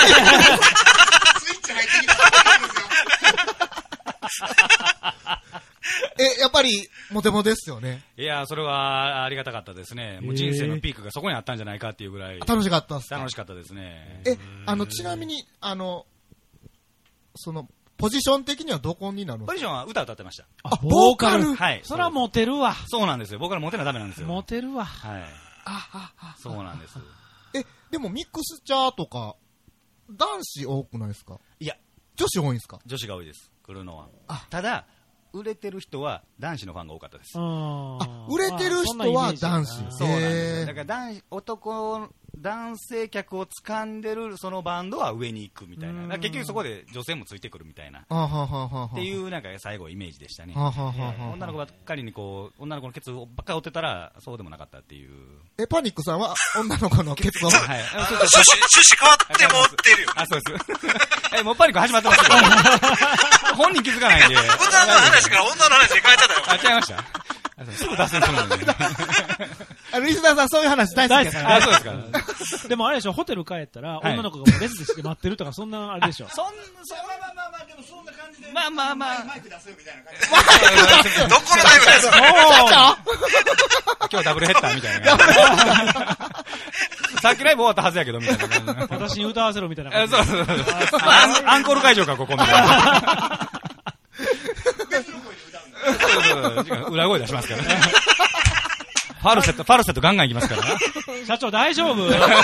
チ入ってきたパニックですよ。やっぱり、モテモテですよね。
いや、それはありがたかったですね。もう人生のピークがそこにあったんじゃないかっていうぐらい。
楽しかったっす。
楽しかったですね。
ちなみに、ポジション的にはどこになるんですか？
ポジションは歌ってました。
ボーカル。
はい。
それはモテるわ。
そうなんですよ。ボーカルモテなダメなんですよ。
モテるわ。
はい。そうなんです。
でもミックスチャーとか、男子多くないですか？
いや。
女子多いんですか？
女子が多いです。来るのは。ただ、売れてる人は男子のファンが多かったです。
売れてる人は男子。
そうなんですよ。だから男性客を掴んでるそのバンドは上に行くみたいな。結局そこで女性もついてくるみたいな。っていうなんか最後イメージでしたね。女の子ばっかりに女の子のケツばっかり追ってたらそうでもなかったっていう。
パニックさんは女の子のケツを。
はい。趣旨変わって持ってるよ。
そうです。もうパニック始まってますよ。本人気づかないんで。
歌の話から女の話に変えちゃった
よ。違いました。すぐ脱線するのでね。
リスナーさんそういう話大好きだから。
そうですか。
でもあれでしょ、ホテル帰ったら、女の子がレジでして待ってるとか、そんなあれでしょ。
まあ、でもそんな感じで。
まあ。
マイク出すみたいな感じで。どこのマイク出すの？
今日ダブルヘッダーみたいな。さっきライブ終わったはずやけど、みたいな感じ。
私に歌わせろみたいな感じ。
そう。アンコール会場か、ここみたいな。裏声出しますからね。ファルセットガンガンいきますからね。
社長大丈夫？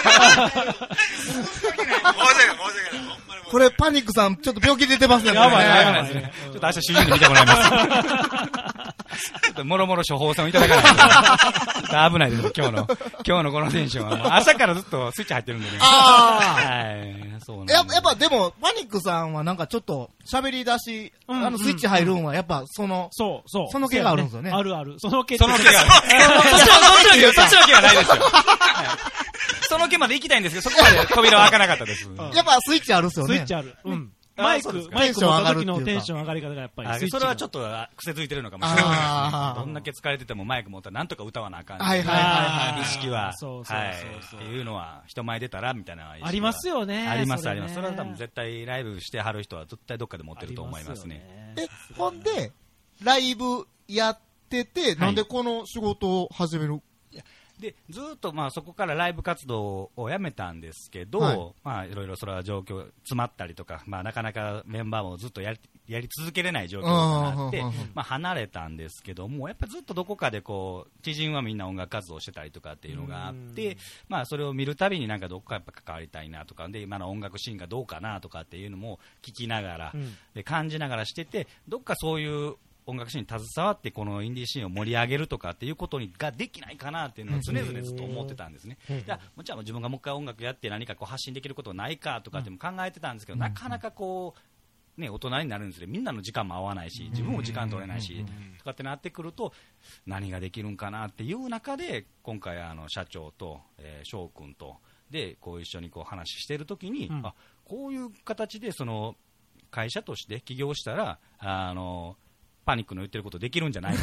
これパニックさんちょっと病気出てますね。
やばい。
ちょっと明日主治医に見てもらいます。ちょっともろもろ処方箋をいただかないと。危ないです、今日のこのテンションは。もう朝からずっとスイッチ入ってるんでね。はい。そうなんです。
やっぱでも、パニックさんはなんかちょっと喋り出し、スイッチ入るんはやっぱその気があるんですよね。
ある。その気
がある。そっちの気はないですよ。その気まで行きたいんですけど、そこまで扉は開かなかったです。
やっぱスイッチあるっすよね。
スイッチある。マイク持った時のテンション上がり方がやっぱり。
それはちょっと癖づいてるのかもしれない。どんだけ疲れててもマイク持ったらなんとか歌わなあかん。意識は。っていうのは、人前出たらみたいな。
ありますよね。
あります。それは多分絶対ライブしてはる人は絶対どっかで持ってると思いますね。
ほんで、ライブやってて、なんでこの仕事を始める？
でずっとそこからライブ活動をやめたんですけど、いろいろそれは状況詰まったりとか、なかなかメンバーもずっとやり続けれない状況になって、離れたんですけども、やっぱりずっとどこかで知人はみんな音楽活動してたりとかっていうのがあって、それを見るたびになんかどっかやっぱ関わりたいなとかで、今の音楽シーンがどうかなとかっていうのも聞きながら、で感じながらしてて、どっかそういう音楽シーンに携わってこのインディーシーンを盛り上げるとかっていうことができないかなっていうのを常々ずっと思ってたんですね。もちろん自分がもう一回音楽やって何か発信できることないかとかっても考えてたんですけど、なかなか大人になるんですね。みんなの時間も合わないし、自分も時間取れないし、とかってなってくると何ができるんかなっていう中で、今回社長と翔くんとで一緒に話してるときに、こういう形で会社として起業したらパニックの言ってることできるんじゃないの？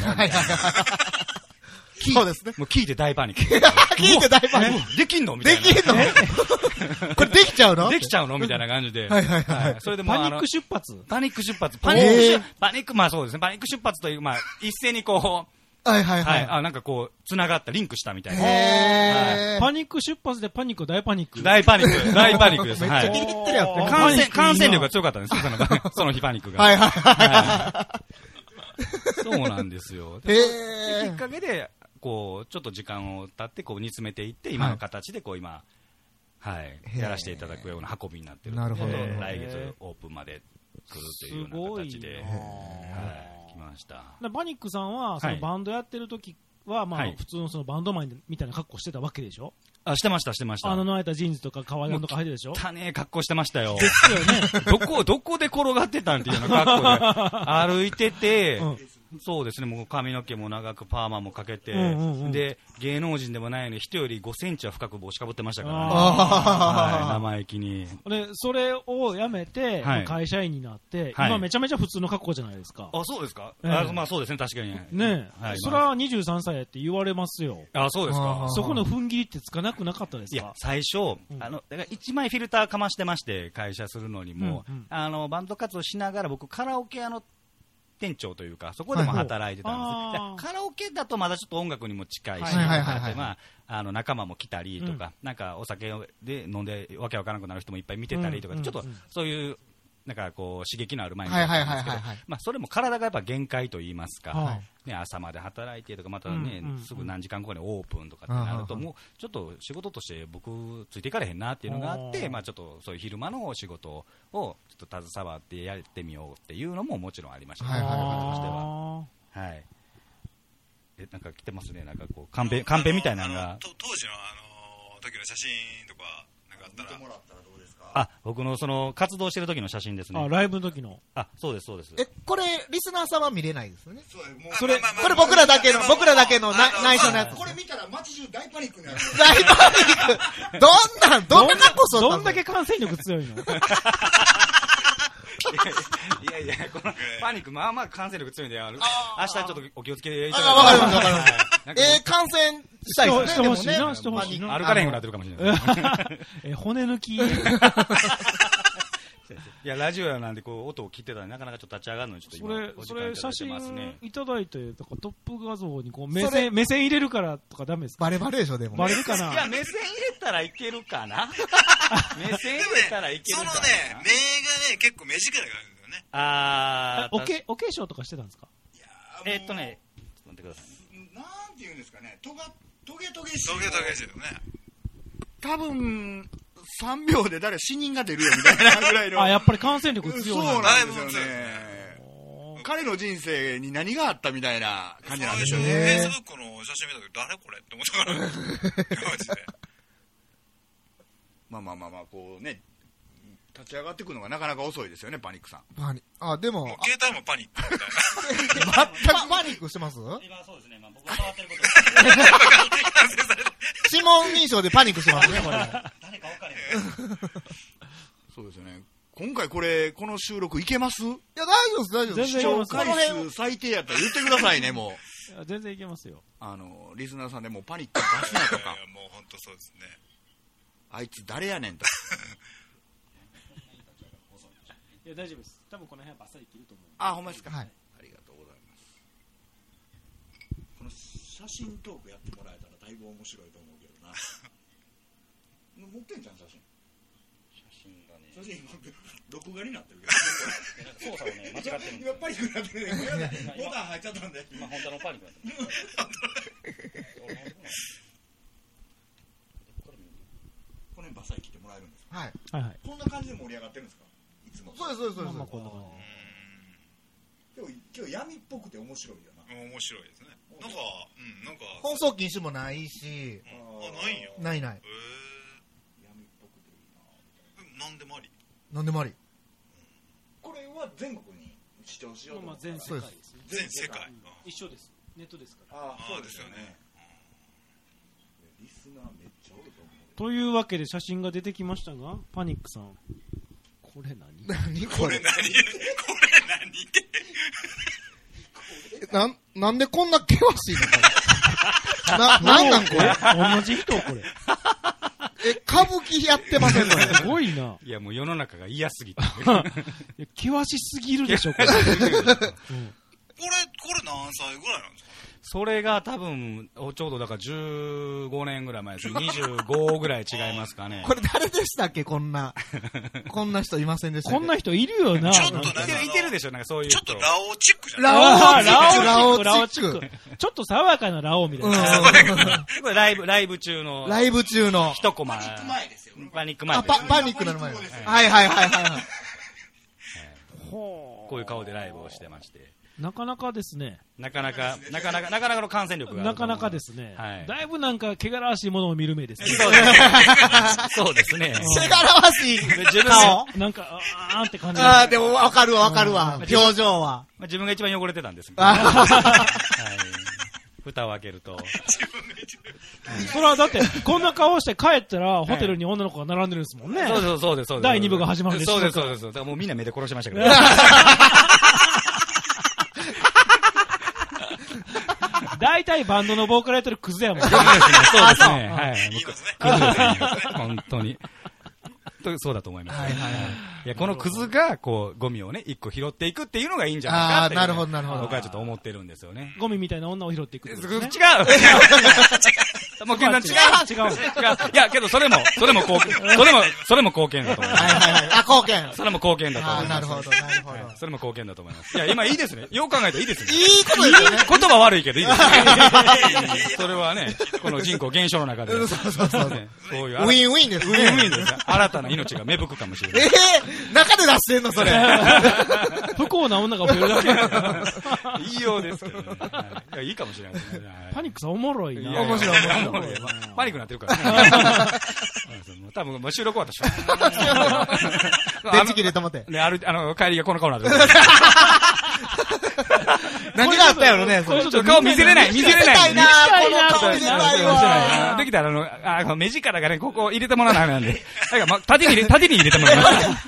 そうですね。
もう聞いて大パニック。
聞いて大パニック。
できんのみたいな。
できんの？これできちゃうの？
できちゃうのみたいな感じで。それで
パニック出発。
パニック、そうですね。パニック出発という、一斉になんか繋がった、リンクしたみたいな。
パニック出発でパニック、大パニック。
大パニックです。
めっちゃギリってるやん。
感染力が強かったんですよ、その日パニックが。そうなんですよ。きっかけで、 こう、ちょっと時間を経って、こう、煮詰めていって、今の形で、こう、今、はい、やらせていただくような運びになってるので、来月オープンまで来るというような形で、はい、来ました。
パニックさんは、そのバンドやってる時は、まあ、普通のそのバンドマンみたいな格好してたわけでしょ？
あ、してました。
穴の開いたジーンズとか革ジャンとか履いてるでしょ？
汚ねえ格好してましたよ。
ですよね。
どこで転がってたんっていうような格好で歩いてて、そうですね、もう髪の毛も長くパーマもかけて、で、芸能人でもないのに人より5センチは深く帽子かぶってましたからね。はい、生意気に。
で、それをやめて、会社員になって、今めちゃめちゃ普通の格好じゃないですか。
あ、そうですか？まあそうですね、確かに。
ねえ。それは23歳やって言われますよ。
あ、そうですか。
そこの踏ん切りってつかなくなかったですか？
いや、最初、だから1枚フィルターかましてまして、会社するのにも、バンド活動しながら僕、カラオケ店長というか、そこでも働いてたんです。カラオケだとまだちょっと音楽にも近いし、仲間も来たりとか、なんかお酒で飲んでわけわからなくなる人もいっぱい見てたりとか、ちょっとそういう、なんかこう刺激のある毎日だったんですけど、まあそれも体がやっぱ限界と言いますか、ね、朝まで働いてとか、またね、すぐ何時間後にオープンとかってなると、もうちょっと仕事として僕ついていかれへんなっていうのがあって、まあちょっとそういう昼間の仕事をちょっと携わってやってみようっていうのももちろんありましたね、はい。なんか来てますね、なんかこうカンペみたいなのが。
当時の時の写真とかなんかあったら。見てもらったらどうですか？
あ、僕のその活動してる時の写真ですね。
あ、ライブの時の。
あ、そうです。
これリスナーさんは見れないですよね。
それ
これ僕らだけの内緒のやつ。
これ見たら街中大パニックになる。
大パニック。どんな格好するの？
どんだけ感染力強いの？
いや、このパニック、まあまあ感染力強いんで、明日ちょっとお気をつけいただいて。
わかります。感染したいですね。
してほしいな。
歩かれへんくなってるかもしれない。
骨抜き。
いや、ラジオやなんでこう音を切ってたらなかなかちょっと立ち上がるのにちょっと今
それ写真いただいて、トップ画像にこう目線入れるからとかダメですか？
バレでしょ、でも。
バレるかな？
いや、目線入れたらいけるかな？目線入れたらいけるかな？
そのね、目がね、結構目力があるんだよね。
お化粧とかしてたんですか？
いやちょっと待ってください。
なんていうんですかね、トゲトゲしいよね。
多分、3秒で死人が出るよみたいなぐらいの。
あ、やっぱり感染力強い。
そうなんですよね。彼の人生に何があったみたいな感じなんですよね。
フェイスブックの写真見た時誰これって思ったから。マジで。
まあ、こうね、立ち上がっていくのがなかなか遅いですよね、パニックさん。
でも。
携帯もパニックみたいな。
全くパニックしてます？
今そうですね、僕が触ってること。
指紋認証でパニックしてますね、これ。
誰か分かれへん。
そうですよね。今回この収録いけます？いや、
大丈夫です。
視聴回数最低やったら言ってくださいね、も
う。全然いけますよ。
リスナーさんでもパニック出すなとか。
もう本当そうですね。
あいつ誰やねんと。
いや、大丈夫です。多分この辺はバッサリ切ると思う。
あ、ほんまですか。
はい。
ありがとうございます。この写真トークやってもらえたらだいぶ面白いと思うけどな。持ってんじゃん、写真。
写真がね。
写真録画になってるけど。
操作をね、間違ってる。
今パニックになってるね。ボタン入っちゃったんで。
今本当のパニックになってる。
この辺バッサリ切ってもらえるんですか？
はい。
こんな感じで盛り上がってるんですか？いつも。
そうです。
まあこんな感
じ。今日闇っぽくて面白いよな。
面白いですね。なんか
放送禁止もないし。
ないんよ。
ない。
闇っぽくていいな。
なんでもあり。
なんでもあり。
これは全国に視聴しようと思って。
全世界ですね。
全世界。
一緒です。ネットですから。
ああ、そうですよね。リスナーめっちゃおると思う。
というわけで写真が出てきましたが、パニックさん。これ何
これ
何
なんでこんな険しいのなんこれ
同じ人これ。
歌舞伎やってませんの？
すごいな。
いや、もう世の中が嫌すぎて。
険しすぎるでしょ、これ。
これ何歳ぐらいなんですか？
それが多分、ちょうどだから15年ぐらい前です。25ぐらい違いますかね。
これ誰でしたっけこんな人いませんでしたっけ。
こんな人いるよな。
ちょっとなんか
いてるでしょ、なんかそういう。
ちょっとラオチックじゃない
ラオチック。ちょっと爽やかなラオみたいな。
これライブ中の。一コマ。
パニック前ですよ。
パニック前。
パニックなの前です。はいはいはいはい。
こういう顔でライブをしてまして。
なかなかですね。
なかなかの感染力がある。
なかなかですね。
はい。
だいぶなんか、汚らわしいものを見る目ですね。
そうですね。
汚らわしい顔
なんか、あーって感じ。
ああ、でもわかるわ。表情は。
自分が一番汚れてたんですけど。はい。蓋を開けると。
それはだって、こんな顔して帰ったら、ホテルに女の子が並んでるんですもんね。
そうです。
第2部が始まるんです。
そうです。だからもうみんな目で殺しましたけど。
大体バンドのボーカルやってるクズやもん。そう
ですね。はい。クズですね。本当に。そうだと思います。いや、このクズが、こう、ゴミをね、一個拾っていくっていうのがいいんじゃないかって。
なるほど。
僕はちょっと思ってるんですよね。
ゴミみたいな女を拾っていく。違う
もう違う。いや、けどそれも貢献だと思います。
貢献。
それも貢献だと思います。
なるほど。
それも貢献だと思います。いや、今いいですね。よく考えたらいいですね。
いいことですよね。
言葉悪いけどいいですね。それはね、この人口減少の中で。そういう。
ウィンウィンですね。
ウィンウィンです。新たな命が芽吹くかもしれない。
中で出してんのそれ。
不幸な女が増えるだけ。
いいようですけどね。いいかもしれないですね。
パニックさんおもろいな。
面白い。
パニックになってるからね。多分、収録終わったでしょ。
電池切れと思って。
ね、帰りがこの顔になってる。
何があったやろね、
ちょっと顔見せれない。
見せたいなこの顔見せたいわ。
できたら、目力がね、ここ入れてもらわないなんで。だから、縦に入れてもらいます。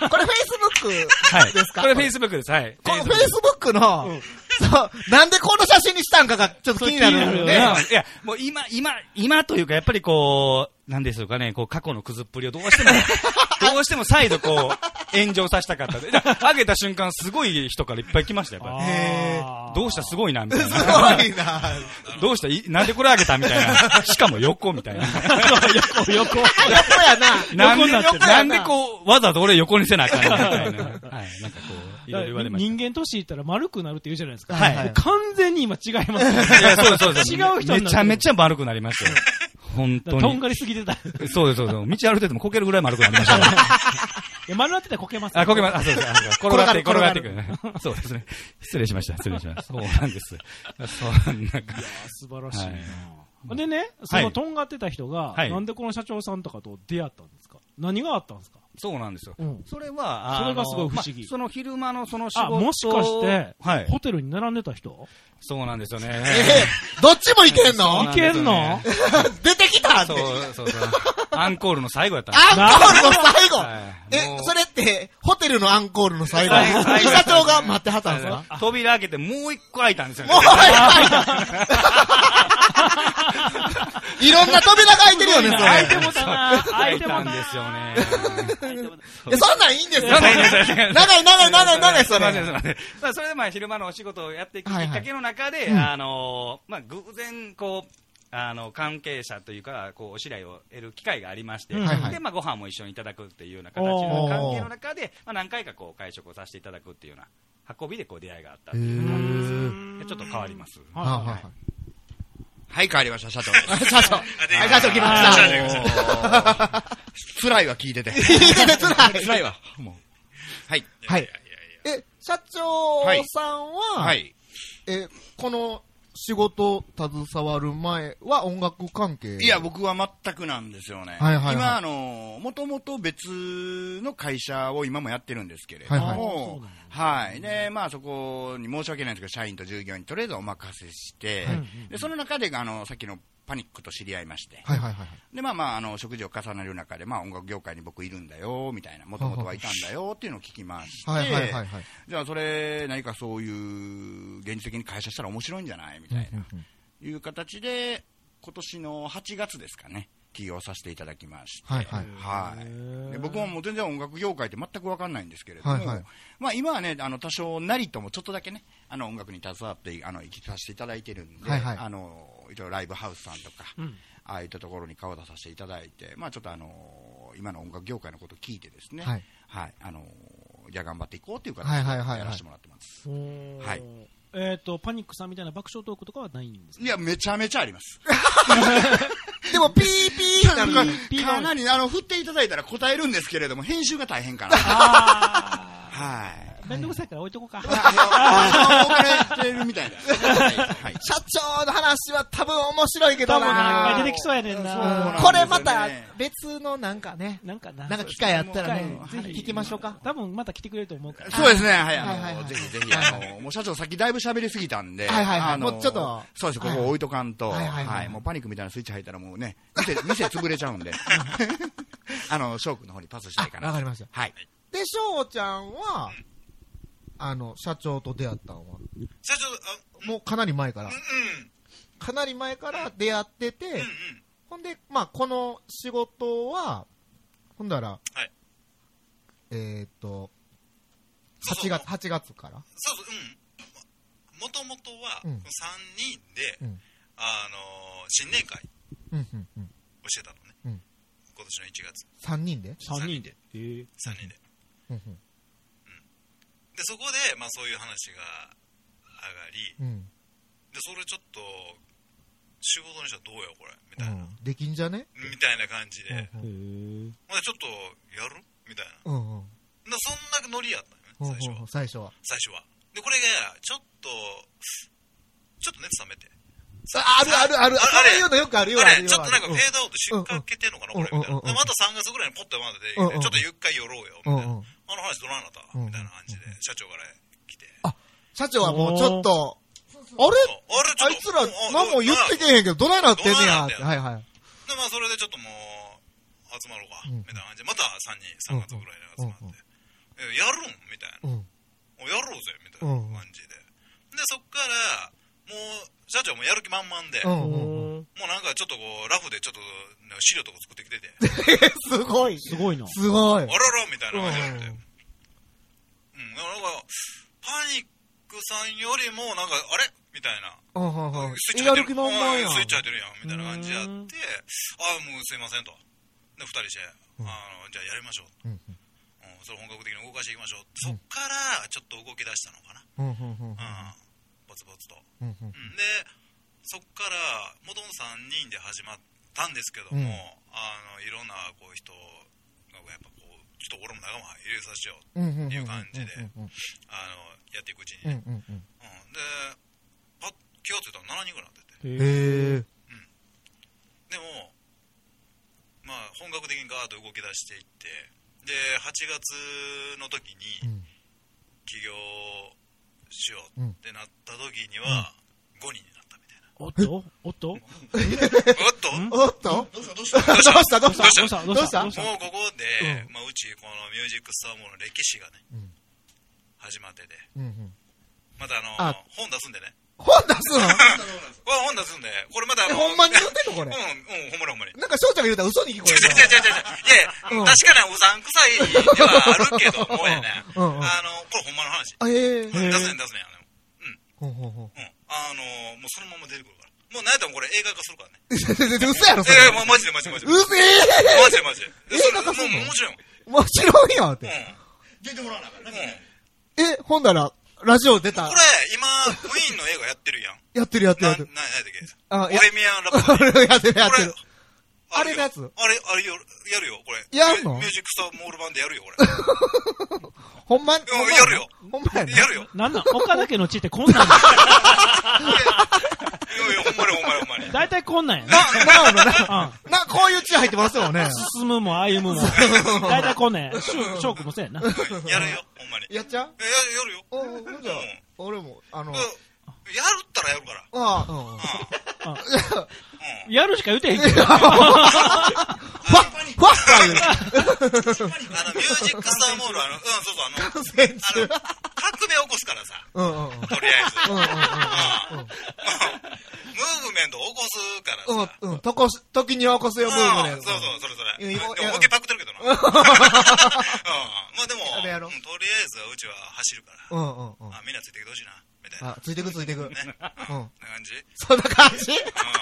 これ Facebook ですか？
これ Facebook です。はい。
この Facebook の、そう、なんでこの写真にしたんかがちょっと気になるよね。
いや、もう今というか、やっぱりこう、なんでしょうかね、こう、過去のクズっぷりをどうしても再度こう、炎上させたかったで。上げた瞬間、すごい人からいっぱい来ましたよ、やっぱり。どうしたすごいな、みたいな。
すごいな。
どうしたなんでこれ上げたみたいな。しかも横みたいな。
横
やな。
なんでこう、わざと俺横にせなあかんみたいな。はい。なんかこう、いろいろ言われました。
人間年いったら丸くなるって言うじゃないですか。
はい。
完全に今違います。
いや、そうです。
違う人
めちゃめちゃ丸くなりましたよ。本当に。
とんがりすぎてた。
そうです。道歩いててもこけるぐらい丸くなりましたね。
いや、丸なってたらこけます。
こけます。そうです。転がっていく。そうですね。失礼しました。そうなんです。
素晴らしいな。でね、そのとんがってた人が、なんでこの社長さんとかと出会ったんですか？何があったんですか？
そうなんですよ。
それがすごい不思議。
その昼間のその仕事。
もしかして、ホテルに並んでた人？
そうなんですよね。
どっちもいけんの？
いけんの？
出てきたって。
そう。アンコールの最後やったん
です。アンコールの最後それって、ホテルのアンコールの最後。社長が待ってはったんですか？
扉開けてもう一個開いたんですよね。
もう開いたいろんな扉が開いてるよね、それ。
開いてもたな。
開いたんですよね。
そんなんいいんですよ。長い、それ。
それで昼間のお仕事をやっていくきっかけの中で、偶然、こう、関係者というか、こう、お知り合いを得る機会がありまして、で、ご飯も一緒にいただくっていうような形の関係の中で、何回かこう、会食をさせていただくっていうような、運びでこう、出会いがあったっていう感じです。ちょっと変わります。
はい、変わりました、社長。
社長来ました。
辛いわ、聞いてて。辛いわ、もう。はい。
社長さんは、この仕事携わる前は音楽関係？
いや、僕は全くなんですよね。今、もともと別の会社を今もやってるんですけれども、で、そこに申し訳ないんですけど、社員と従業員にとりあえずお任せして、で、その中で、さっきのパニックと知り合いまして、で、食事を重ねる中で、音楽業界に僕いるんだよ、みたいな、もともとはいたんだよ、っていうのを聞きまして、じゃあそれ、何かそういう、現実的に会社したら面白いんじゃないみたいな、いう形で、今年の8月ですかね、 起業させていただきまして、
はいはい。
はい。で僕ももう全然音楽業界って全くわかんないんですけれども、はいはい、まあ今はね、多少なりともちょっとだけね、音楽に携わって、生きさせていただいてるんで、はいはい、一応ライブハウスさんとか、ああいったところに顔を出させていただいて、まあちょっと今の音楽業界のことを聞いてですね、はい。はい、じゃあ頑張っていこうという形でやらせてもらってます。はい。
パニックさんみたいな爆笑トークとかはないんですか？
いや、めちゃめちゃあります。
でも、ピーピーなん
かなり、振っていただいたら答えるんですけれども、編集が大変かな。はい。
めんどくさいから置いとこうか。
お金るみたいな。
社長の話は多分面白いけどな。
出てきそうやねんな。
これまた別のなんかね、なんか機会あったらね、
ぜひ
聞きましょうか。
多分また来てくれると思うから。
そうですね、はい。ぜひぜひ、もう社長さっきだいぶ喋りすぎたんで、
もうちょっと。
そうです、ここ置いとかんと、はい。もうパニックみたいなスイッチ入ったらもうね、店潰れちゃうんで、翔くんの方にパスしたいかな。
わかりました。
はい。
で、翔ちゃんは、社長と出会ったのは
社長、
もうかなり前から。かなり前から出会ってて、ほんで、まあ、この仕事は、ほんだら、8月から。
そうそう、もともとは、3人で、新年会をしてたのね。今年の1月。
3人で
?3 人で。
3人で。で、そこで、まあそういう話が上がり、で、それちょっと、仕事にしたらどうやこれみたいな。
できんじゃね
みたいな感じで。ほんで、ちょっと、やるみたいな。で、そんなノリやったよね、
最初は。
で、これが、ちょっと熱冷めて。
ある。そういうのよくあるよ。
ちょっとなんかフェードアウトしかけてんのかな、これ、みたいな。また3月ぐらいにポッとまでで、ちょっとゆっかり寄ろうよ、みたいな。話どないなったみたいな感じで、社長から来て。
社長はもうちょっと、あいつら何も言ってけへんけど、どないなってんねやって。はいはい。
で、まあそれでちょっともう、集まろうか、みたいな感じで、また3月ぐらいで集まって。やるんみたいな。やろうぜ、みたいな感じで。で、そっから、もう、社長もやる気満々で、もうなんかちょっとこう、ラフでちょっと資料とか作ってきてて。
すごい。
すごいな。
すごい。
あららみたいな感じで。なんか、パニックさんよりも、なんか、あれみたいな。
スイッチ入ってる。
スイッチ入ってるやん。みたいな感じでやって、もうすいませんと。で、2人して、じゃあやりましょう。それ本格的に動かしていきましょう。そっから、ちょっと動き出したのかな。ぼつぼつと。で、そっから、もともと3人で始まったんですけども、いろんなこう人がやっぱこう、ちょっと俺も仲間入れさせようっていう感じで、やっていくうちにね。で、パッ気がついたら7人ぐらいになってて。でも、まあ、本格的にガーッと動き出していって、で、8月の時に、起業しようってなった時には、5人になったみたいな。
おっと
おっと
どうした
もうここで、まあ、うちこのミュージックスターモーの歴史がね、始まってて、また本出すんでね。
本出すの
本出すんで、これまた
ほんまに言ってんのこれ。
ほんまに。
なんか翔ちゃんが言うたら嘘に聞こえる。
いや、確かにうさんくさいではあるけどもやね。これほんまの話。出すね。もうそのまま出てくるから。もう何やったらこれ映画化するからね。
嘘やろそれ。
マジで。
マジで。
映画化するの面白い
もん。面白いやんって。
出てもらわなあかんね。
ほんだら、ラジオ出た。
これ、今、ウィーンの映画やってるやん。
やってる。
何やったっけボヘミアン・ラプソディ。
やってる。あれのやつ
あれやるよ、これ。
やんの
ミュージックスターモール版でやるよ、これ。
ほんま
やるよ。
ほんまやね。
やるよ。
なんなん岡田家の地ってこんなんだ。
ほんまに。
大体こんなんやね。
こういう地入ってますよね。
進むも歩むも。大体こんなんや。ショークもそうやな。
やるよ、ほんまに。
やっちゃう？
やるよ。
じゃあ、俺も、
やるったらやるから。
やるしか言うてへんけど。
ファッカー言う。
ミュージックスターモール革命起こすからさ。とりあえず。ムーブメメント起こすからさ。
時には起こすよ、ブームね。
そう、それ。でも、思いっきりパクってるけどな。まあでも、とりあえずはうちは走るから。みんなついてきてほしいな。みたいな。
ついてく。ね。
こんな感じ？
そんな感じ？
いや、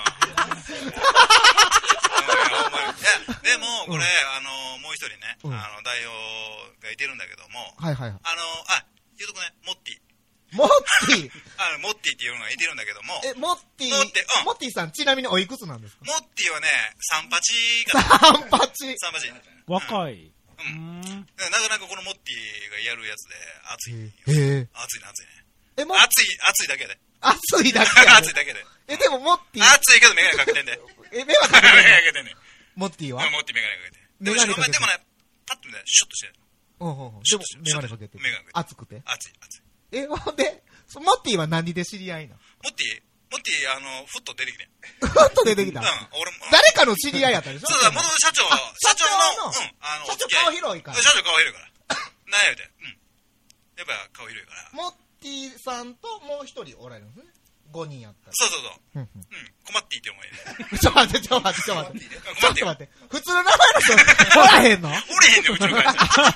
でも、これ、もう一人ね、代表がいてるんだけども、
言う
とこね、モッティ。
モッティ
モッティっていうのがいてるんだけども。
モッティさん、ちなみにおいくつなんですか？
モッティはね、38
かな。38。
若い。
なかなかこのモッティがやるやつで、熱い。熱いね。熱いだけで。
熱いだけで。でもモッティ。
熱いけどメガネかけてんで。
メガネかけてんね。モッティは
モッティメガネかけて。でもね、パッと見たらシュッとしてる。
でもメガネかけて。熱くて。
熱い。
ほんで、モッティは何で知り合いなの？
モッティ、ふっと出てきて。
ふっと出てきた？俺も。誰かの知り合いやったでしょ？
そうだ、元社長の、
社長顔広いから。
社長顔広いから。なんやで。やっぱ顔広いから。
モッティさんともう一人おられるんですね。5人やったら。
そう。コマッティって思いで。
ちょっと待って。普通の名前の人、おらへんの？
おれへんねん、うちの会社。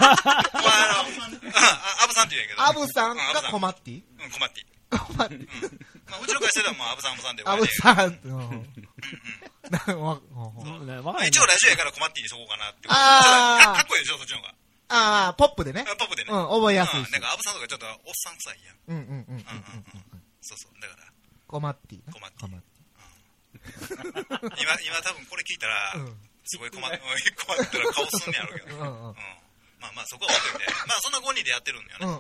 アブさんって言うんやけど。
アブさんがコマッティ？
コマッティ。うちの会社ではもうアブさんで。
アブさん。
一応ラジオやからコマッティにしとこうかなって。かっこいいでしょ、そっちの方が。
ポップでね。
ポップでね。
覚えやすいし。
なんかアブさんとかちょっとおっさん臭いやん。そう。だから。
コマッティ。
今多分これ聞いたら、すごい困ったら顔すんねやろうけど。まあそこは置いといて。まあそんな5人でやってるんだよ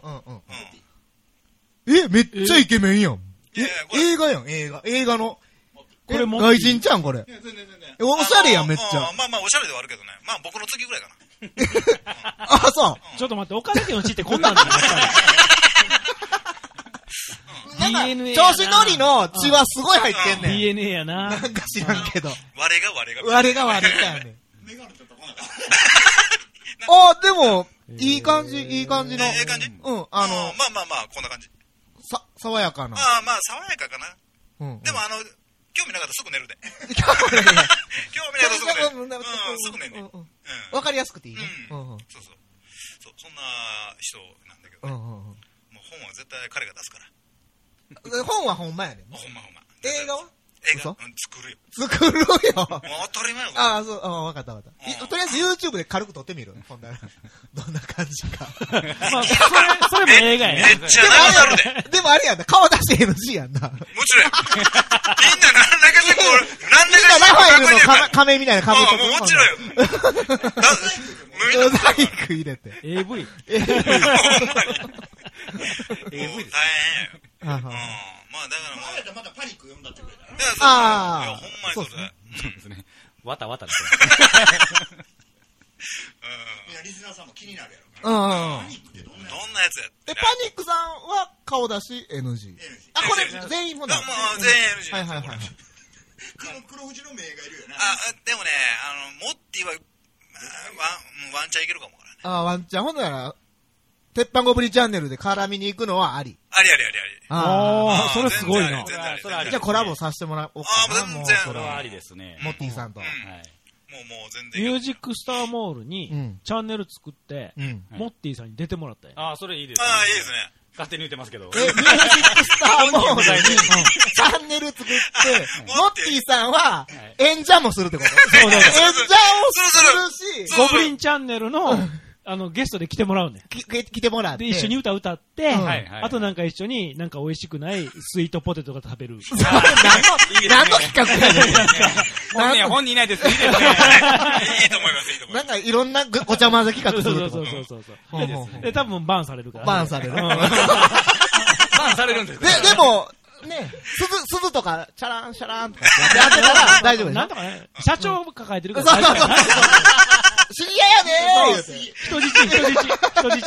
ね。めっちゃイケメンやん。映画やん、映画の。これも外人ちゃんこれ。全然。おしゃれやん、めっちゃ。
まあおしゃれではあるけどね。まあ僕の次ぐらいかな。
そう。
ちょっと待って、岡田家の血ってこんなんだよ、DNA
調子乗りの血はすごい入ってんねん。
DNA やな。
なんか知らんけど。
割れが
やねん。でも、いい感じの。
ええ感じ？まあ、こんな感じ。
爽やかな。
まあ、爽やかかな。でも、興味なかったらすぐ寝るで。
興味なかったら
すぐ寝る。
わかりやすくていいね。
そう。そんな人なんだけどね。もう本は絶対彼が出すから。
本はほんまやねん。
ほんま。
映画は？
作るよ。
もう当たり前
や
そう、わかった。とりあえず YouTube で軽く撮ってみる。ほんなら。どんな感じか。
まあ、それも映画やね。
めっちゃ長なるで。
でもあれやんな、顔出し NG やんな。
もちろん。みんなラ
ファエルの仮面みたいな仮面
もちろんよ。
モザイク入れて。
AV。
大変やよ。まあだから
まだパニック読んだってくれたら。
ほんまにそうですね。
わたですね。
リスナーさんも気になるやろ。
どんなやつや
パニックさんは顔出し NG。これ全員もだ。
全員 NG。
はい。
黒藤の名がいるよな。
でもね、モッティは、ワンチャンいけるかもからね。
ワンチャン。ほんなら、鉄板ゴブリチャンネルで絡みに行くのはあり。
あり。
それすごいな。
じゃあコラボさせてもらおうかな。
全然。
それはありですね。
モッティさんと。
もう全然。
ミュージックスターモールにチャンネル作って、モッティさんに出てもらったよ。
それいいですね。
いいですね。
勝手に言ってますけど。
ミュージックスターモールにチャンネル作って、モッティさんは演者もするってこと？
そう。演者をす
るし、
ゴブリンチャンネルの、ゲストで来てもらうね。
来てもらって。
で、一緒に歌って、あとなんか一緒になんか美味しくないスイートポテトが食べる。
何の企画やねん。
本人いないです。いいと思い
ます。
なんかいろんなごちゃ混ぜ企画する。
そう。で、多分バンされるから。
バンされる。
バンされるんです
でも、ね、鈴とか、シャランとかやってたら大丈夫です。
なんとかね、社長も抱えてるから。
知り合いやねー
人質。
いやでもなんやかんや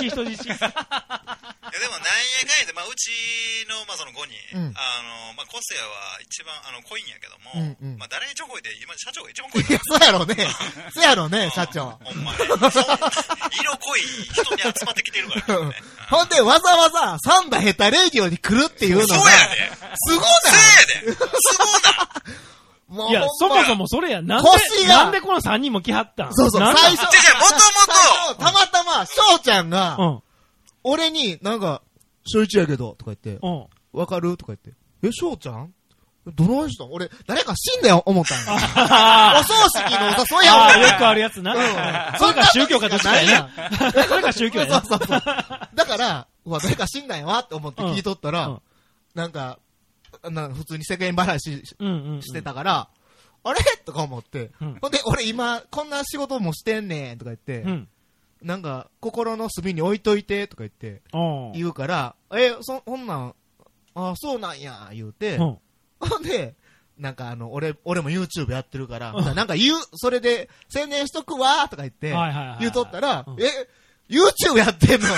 で、うちの、その5人、個性は一番、濃いんやけども、誰にちょこいで、今、社長が一番濃い。
いや、そうやろうね、社長。
ほんまに。色濃い人に集まってきてるからね。
ほんで、わざわざ、サンダヘタレイディオに来るっていうのが。
そうやで。
すごない。
そうやで。す
ごない。いや、そもそもそれや。なんでこの3人も来はったん？
そうそう、最初。
もと
もと、たまたま、翔ちゃんが、俺に、なんか、翔一やけど、とか言って、わかるとか言って、翔ちゃんどないしたん俺、誰か死んだよ、思ったんや。お葬式のお誘いや
ん。よくあるやつな。それか宗教かどっちかやな。それか宗教やな。
そう。だから、誰か死んだんやわって思って聞いとったら、なんか、普通に世間話してたから、あれとか思って。ほんで、俺今、こんな仕事もしてんねんとか言って、なんか、心の隅に置いといてとか言って、言うから、そんなん、そうなんや、言うて、ほんで、なんか俺も YouTube やってるから、なんかそれで宣伝しとくわとか言って、言うとったら、YouTube やってんのめっちゃ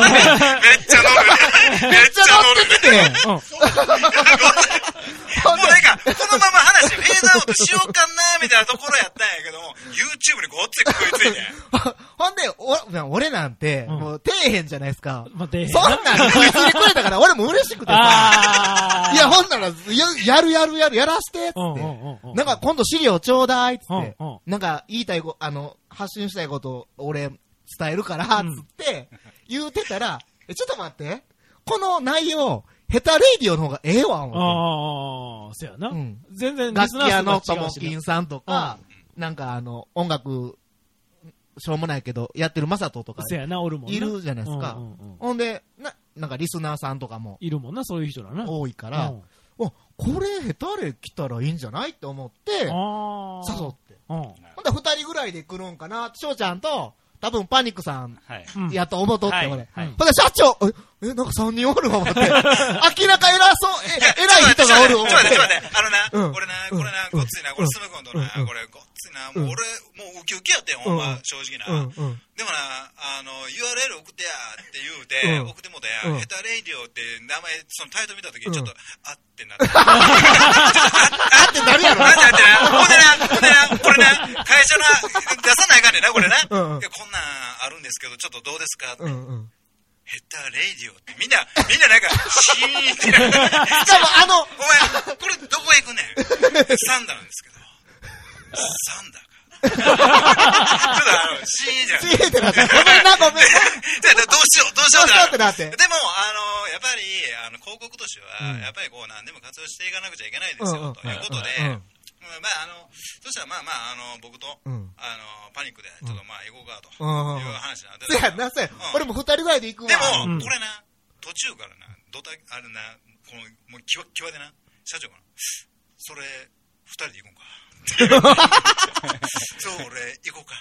乗ってきて、もうなんか、このまま話フェードアウトしようかなみたいなところやったんやけども、YouTube にごっつい食いついて。
ほんで、俺なんて、もう、底辺じゃないですか。そんなん食いついてくれたから、俺も嬉しくてさ。いや、ほんなら、やらしてっつって。なんか、今度資料ちょうだいっつって。なんか、言いたい発信したいことを俺、伝えるから、つって言うてたら、ちょっと待って、この内容、ヘタレイディオの方がええわ、
思って。そやな。全然
楽器屋のともきんさんとか、なんか音楽、しょうもないけど、やってるまさととか、いるじゃないですか。ほんで、なんかリスナーさんとかも。
いるもんな、そういう人らな。
多いから、これヘタレ来たらいいんじゃないって思って、誘って。ほんで、2人ぐらいで来るんかな、翔ちゃんと、多分パニックさん、やっと思っとって、俺。ほんで、社長、なんか3人おるわ、思って。明らか偉い人がおるわ、思って。
ちょっと待って、これな、ごっついな、これ、すむくんとな、これ、ごっついな、もう俺、もうウキウキやってん、ほんま、正直な。でもな、URL 送ってや、って言うて、送ってもうたや、ヘタレイディオって名前、そのタイトル見たときにちょっと、あってなって。あってなるやろ。ほんでな、これな、会社な、出さないかんねんな、これな。こんなんあるんですけど、ちょっとどうですかって。ヘタレイディオってみんななんか、シーンって。し
かも
お前、これどこへ行くねん。サンダなんですけど。サンダか。ちょっとシーンじゃん。
シーンってなって。ごめんな。
どうしよう
ってなって。
でも、やっぱり、広告としては、やっぱりこう、何でも活用していかなくちゃいけないですよ、ということで、そしたら僕と、パニックで、ちょっと行こうかという話なんで。
そうや、俺も2人ぐらいで行くわ。
でも、これな、途中からな、あれな、この、もう際でな、社長がな、それ、2人で行こうか。そう、俺、行こうか。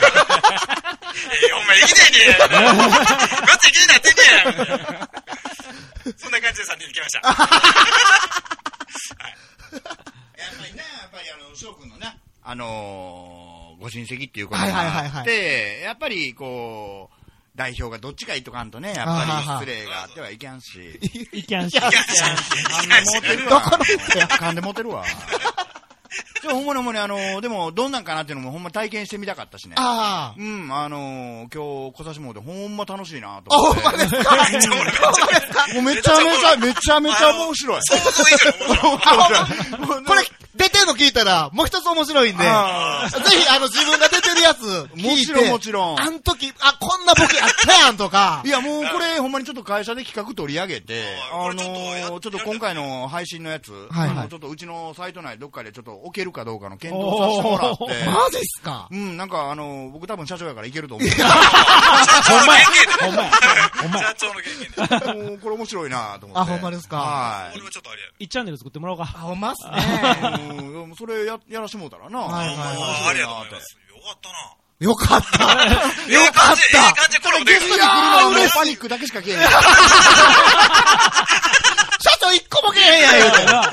お前、生きてんねん。ごっつい気になってんねん。そんな感じで3人で来ました。やっぱり翔くんのね、ご親戚っていうことがあって、やっぱりこう、代表がどっちか言っとかんとね、やっぱり失礼があってはいけんし。
いけんし。
勘でモテるわ。
勘でモテるわ。ほんまにでも、どんなんかなっていうのもほんま体験してみたかったしね。今日来させてもらってほんま楽しいなと思って。
ほんまですか？
もうめちゃめちゃ面白い。
想像以上
これ、出てるの聞いたら、もう一つ面白いんで、ぜひ自分が出てるやつ聞いて、
もちろん。
あの時、こんなボケあったやんとか。
いや、もうこれほんまにちょっと会社で企画取り上げて、ちょっと今回の配信のやつ、ちょっとうちのサイト内どっかでちょっと置けるかどうかの検討させてもらって。
マジっすか？
なんか僕多分社長やからいけると思う。
社長の経験で。
これ面白いなと思って。
ほんまですか？
はい。
俺もちょっとあれや。
1チャンネル作ってもらおうか。
ほんまっすね。
それやらしてもうたらな。
ありがとうございます。よかったな。
よかった。
よかった。これ
ゲストに来るのはパニックだけしか消えない。
社長1個も消えへんやん、言うてな。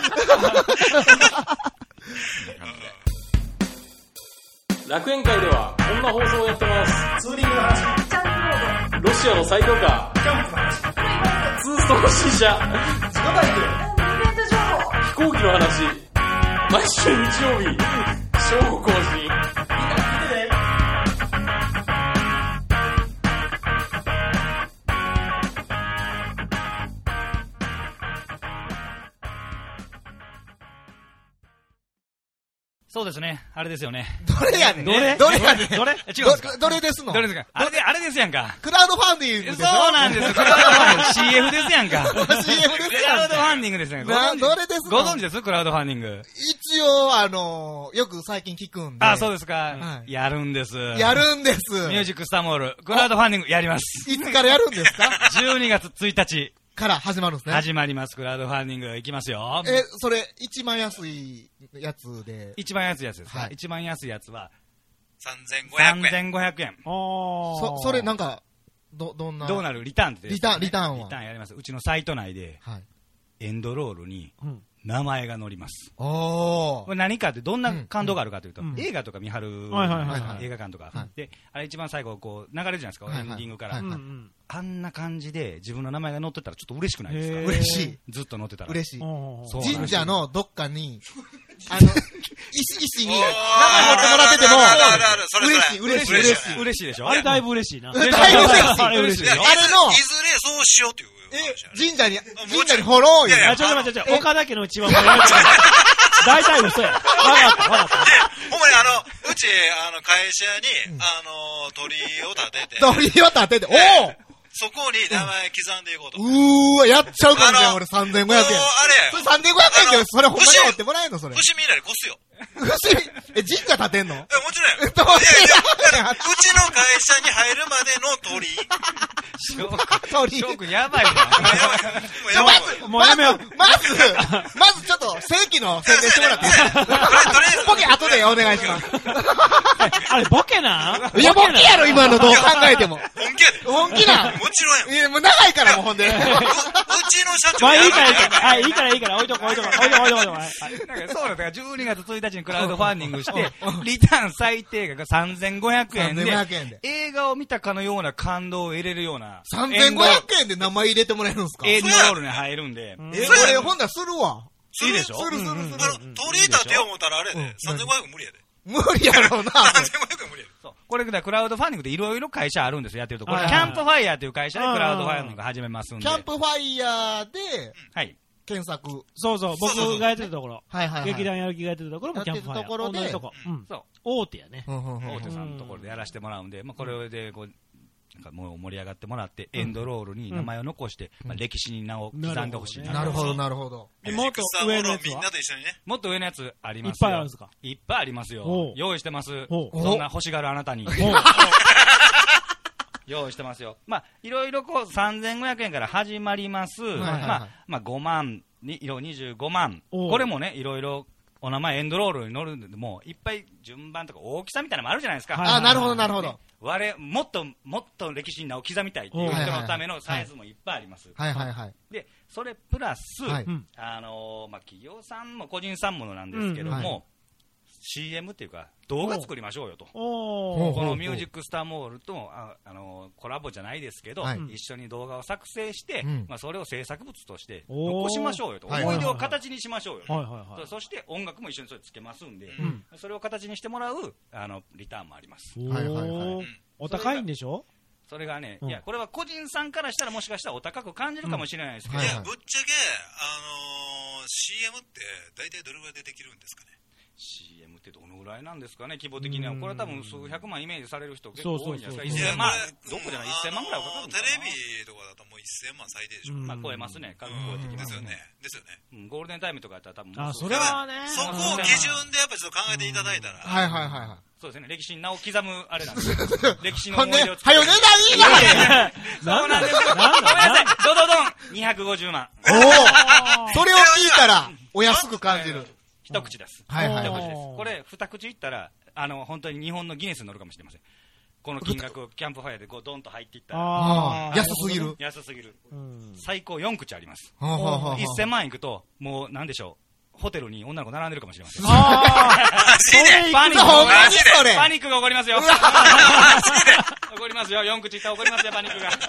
楽園会ではこんな放送をやってます。ツーリングの話、ロシアの最強化、キャンプの話、ツースト初心者、自己バイク、イベント情報、飛行機の話、毎週日曜日正午更新。みんな聞いてね。
そうですね。あれですよね。
どれやねん。
どれ
やねん。
どれ違うんですか？
どれですの？
どれですか？あれですやんか。
クラウドファンディングですよ。
そうなんです。クラウドファンディング。CF ですやんか。
CF ですやんか。
クラウドファンディングですやんか。
どれですの？
ご存知ですクラウドファンディング。
一応、よく最近聞くんで。
あ、そうですか。やるんです。
やるんです。
ミュージックスタモール。クラウドファンディングやります。
いつからやるんですか？
12月1日。
から始まるんですね。
始まります。クラウドファンディングいきますよ。
それ、一番安いやつで。
一番安いやつですか？一番安いやつは、
3500円。
3500円。
それなんか、どんな。
どうなるリターンって
リターンは。
リターンやります。うちのサイト内で、エンドロールに、名前が載ります。これ何かってどんな感動があるかというと、映画とか見張る映画館とか、で、あれ一番最後こう流れるじゃないですか、エンディングから。あんな感じで自分の名前が載ってたらちょっと嬉しくないですか？
嬉しい。
ずっと載ってたら。
嬉しい。神社のどっかに、石に名前持ってもらってても、
嬉しいでしょ？
あれだいぶ嬉しいな。
だいぶ嬉しい。あれの、
いずれそうしようっていう。
神社に掘ろうよ。
ちょっと待って、岡田家のうちは大体嘘や。わかった。
ほんまにうち、会社に、鳥居を建てて、おぉそこに名前刻んでいこうと。
やっちゃうかもしれん、俺3500円。
あれ
それ3500円で、それほんまに持ってもらえんのそれ。
伏見稲荷越すよ。
神社建てんの？
もちろん。うちの会社に入るまでの鳥居。
翔くんやばいな。
もうやめよう。
まずちょっと、正規の宣伝してもらっていいですか？ボケ後でお願いします。
あれ、ボケなん？
いや、ボケやろ、今のどう考えても。
本気やで。
本気なん？
もちろんや。
いや、もう長いからもうほんで。う
ちの社長
まあいいから、はい、いいから、置いとこう。
そうだから12月1日にクラウドファンディングして、リターン最低額が3500円で、映画を見たかのような感動を入れるような。
3500円で名前入れてもらえるんですか？
エンドロールに入るんで。
俺、ほんならするわ。
いいでしょ？
する。
鳥居立てよう思ったらあれで、3500円無理やで。
無理やろうな。
3500円無理やで。
これクラウドファンディングでいろいろ会社あるんですよ、やってると。これ、キャンプファイヤーという会社でクラウドファンディング始めますんで。
キャンプファイヤーで、
はい。
検索。
そう、僕がやってるところ。
はい。
劇団やる気がやってるところもキャンプファイヤー。
ところで、
そう。大手やね。
大手さんのところでやらせてもらうんで、これでこう、なんかもう盛り上がってもらって、エンドロールに名前を残して、歴史に名を刻んでほしい。
なるほど。
もっと上のやつは？
もっと上のやつありますよ。
いっぱいあるんですか？
いっぱいありますよ。用意してます。そんな欲しがるあなたに。用意してますよ。いろいろこう3500円から始まります。5万、25万。これもね、いろいろお名前エンドロールに載るんで、もういっぱい順番とか大きさみたいなのもあるじゃないですか。
なるほど。
もっと歴史に名を刻みたいっていう人のためのサイズもいっぱいあります。で、それプラス、企業さんも個人さんものなんですけども、CM っていうか動画作りましょうよと。このミュージックスターモールとコラボじゃないですけど、一緒に動画を作成して、それを制作物として残しましょうよと。思い出を形にしましょうよと。そして音楽も一緒にそれつけますんで、それを形にしてもらうリターンもあります。
お高いんでしょ？
それがね、いや、これは個人さんからしたらもしかしたらお高く感じるかもしれないですけど。
いや、ぶっちゃけ、CM って大体どれぐらいでできるんですかね
？CM ってどのぐらいなんですかね、規模的には。これは多分数百万イメージされる人結構多いんじゃないですか。1000万、どこじゃない、1000万ぐらいはかかるんですか？
テレビとかだともう1000万最低でしょ。
超えますね、数超えてきますね。
ですよね。
ゴールデンタイムとかやったら多分
それはね。
そこを基準でやっぱりちょっと考えていただいたら。
そうですね、歴史に名を刻むあれなんですよ。歴史の思い出を
作る。はよ値段いいな！
そうなんですよ。ごめんなさい、ドドドン250万。
それを聞いたら、お安く感じる。
一口です。一口です。これ、二口いったら、本当に日本のギネスに乗るかもしれません。この金額をキャンプファイヤーでこうドンと入っていったら。
安すぎる。
安すぎる。最高4口あります。1000万円いくと、もうなんでしょう。ホテルに女の子並んでるかもしれません。パニックが起こりますよ。起こりますよ。4口いったら起こりますよ、パニックが。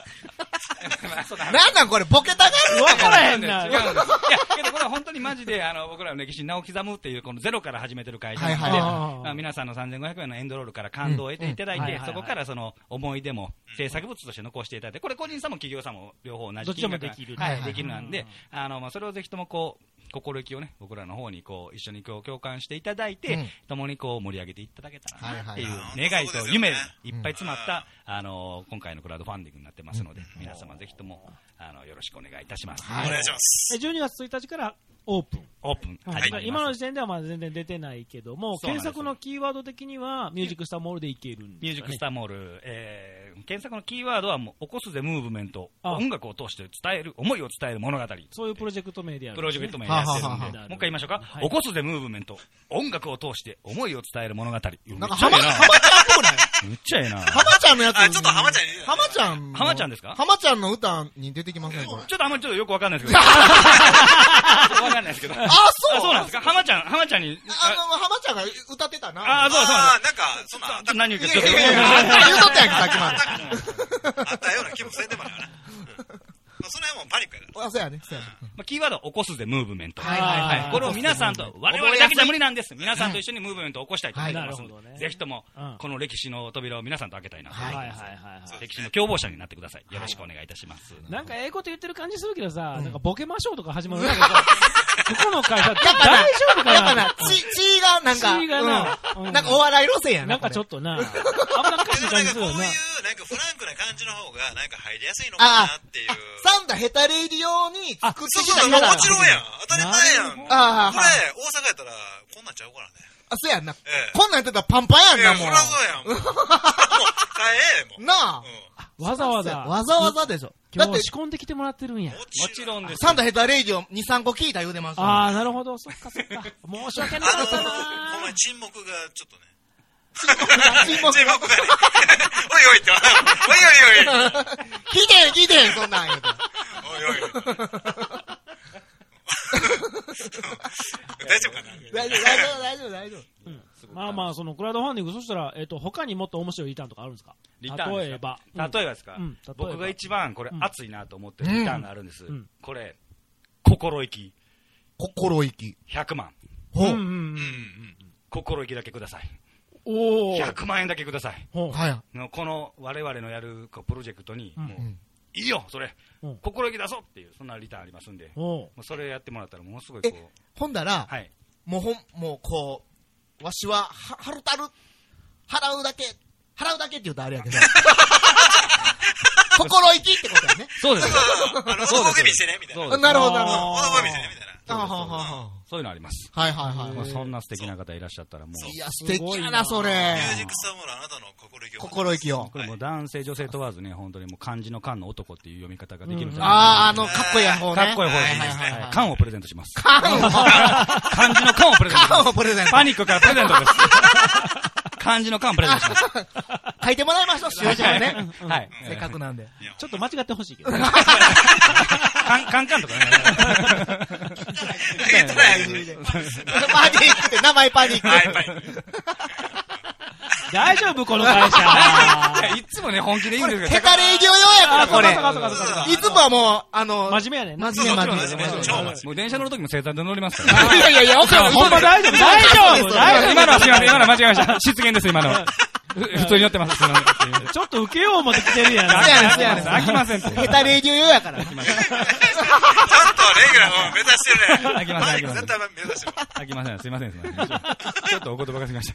なんなんこれ、ボケたがる
わからへんな。
違うんです。いや、けどこれは本当にマジで、僕らの歴史に名を刻むっていう、このゼロから始めてる会社なので、皆さんの3500円のエンドロールから感動を得ていただいて、そこからその思い出も制作物として残していただいて、これ個人さんも企業さんも両方同じ金額ができるなんで、それをぜひともこう、 心意気をね、僕らの方にこう、一緒にこう共感していただいて、共にこう盛り上げていただけたらなっていう願いと夢いっぱい詰まった、今回のクラウドファンディングになってますので、皆様ぜひとも、よろしくお願いいたします。
お願いします。
12月1日からオープン。
はい、
今の時点ではまだ全然出てないけども、検索のキーワード的には、ミュージックスターモールでいけるんですかね。
ミュージックスターモール、検索のキーワードはもう、起こすぜムーブメント、音楽を通して伝える、思いを伝える物語。
そういうプロジェクト名でやる、ね。
プロジェクト名でやってるんで、もう一回言いましょうか。起こすぜムーブメント、音楽を通して思いを伝える物語。なん
か浜ちゃんっぽくない？
めっちゃええな。
浜ちゃんのやつ。
ちょっと浜ちゃんに。
浜ちゃんですか？
浜ちゃんの歌に出てきますね、これ。
ちょっとあんまりよくわかんないですけど。わかんないですけど。そうなんですか？浜ちゃんに。
浜ちゃんが歌ってたな。
そう。
なんか、そんな。
何言うかちょっと。
言うとったやんけ、さっきまで。
あったような気もせんでもないな。その辺もパニックやな。
そうやね。
キーワードは起こすぜムーブメント。これを皆さんと、我々だけじゃ無理なんです。皆さんと一緒にムーブメントを起こしたいと思いますので、ぜひとも、この歴史の扉を皆さんと開けたいなと思います。歴史の共謀者になってください。よろしくお願いいたします。
なんかええこと言ってる感じするけどさ、なんかボケましょうとか始まる。ここの会社、大丈夫かな？
やっぱな、血がなんか、なんかお笑い路線やな。
なんかちょっとな、危なっかしい感じするよな。
こういう、なんかフランクな感じの方が、なんか入りやすいのかなっていう。
サンダヘタレイディオに作ってきた
もちろんやん。当たり前やん。これ、大阪やったら、こんなんちゃうからね。
そうやんな。こんなんやってたらパンパンやんな、もう。
そらそうやん。もう、買えもん。
なあ。
わざわざでしょ。今日仕込んできてもらってるんや。
もちろんです。
サンダヘタレイディオ2、3個聞いた言うてます。
なるほど。そっか。申し訳なかったな。
お前沈黙がちょっとね。
沈黙がね。
おいおいって。おいおいおい。
聞いてへん、そんなん言うて。
おいおい。大丈夫かな？
大丈夫。
まあ、そのクラウドファンディング、そしたら、他にもっと面白いリターンとかあるんですか？
例えばですか？僕が一番これ熱いなと思ってるリターンがあるんです。これ、心意気。100万。心意気だけください。100万円だけください。この我々のやるプロジェクトに、いいよ、それ。心意気出そうっていう、そんなリターンありますんで、それやってもらったらものすごいこう。
ほんだら、もうこう、わしは、払うだけって言うとあれやけど。心意気ってことやね。
そうです。
男気見してね、みたいな。
なるほど。
男気見してね、みたいな。
そういうのあります。そんな素敵な方いらっしゃったらもう。
いや、素敵やな、それ。
ミュージックスターモール、あなたの
心意気を。
これも男性、女性問わずね、本当にもう漢字の漢の男っていう読み方ができるんじゃ
ないか。かっこいい方ね。
かっこいい方ですね。漢をプレゼントします。漢字の漢をプレゼントします。パニックからプレゼントです。漢字の漢プレゼントします。
書いてもらいましょう、習字をね。はい。せっかくなんで。
ちょっと間違ってほしいけど。
カンカンとかね。
パニックって名前パニック。
大丈夫この会社。
いつもね、本気で言うんですけ
ど。ヘタレイディオ用やから、これ。いつもはもう、
真面目やねん。
真面目。
もう電車乗るときも正座で乗りますから。
いや、
ほんま大丈夫。
今のはすいません。今の間違えました。失言です、今の。普通に乗ってます。
ちょっと受けよう思って来てるやん。
飽きませんって。
ヘタレイディオ用やから。
ちゃんとレギュラーを目指してるね。
飽きません。
絶対目指してる。
飽きません。すいません。ちょっとお言葉が過ぎました。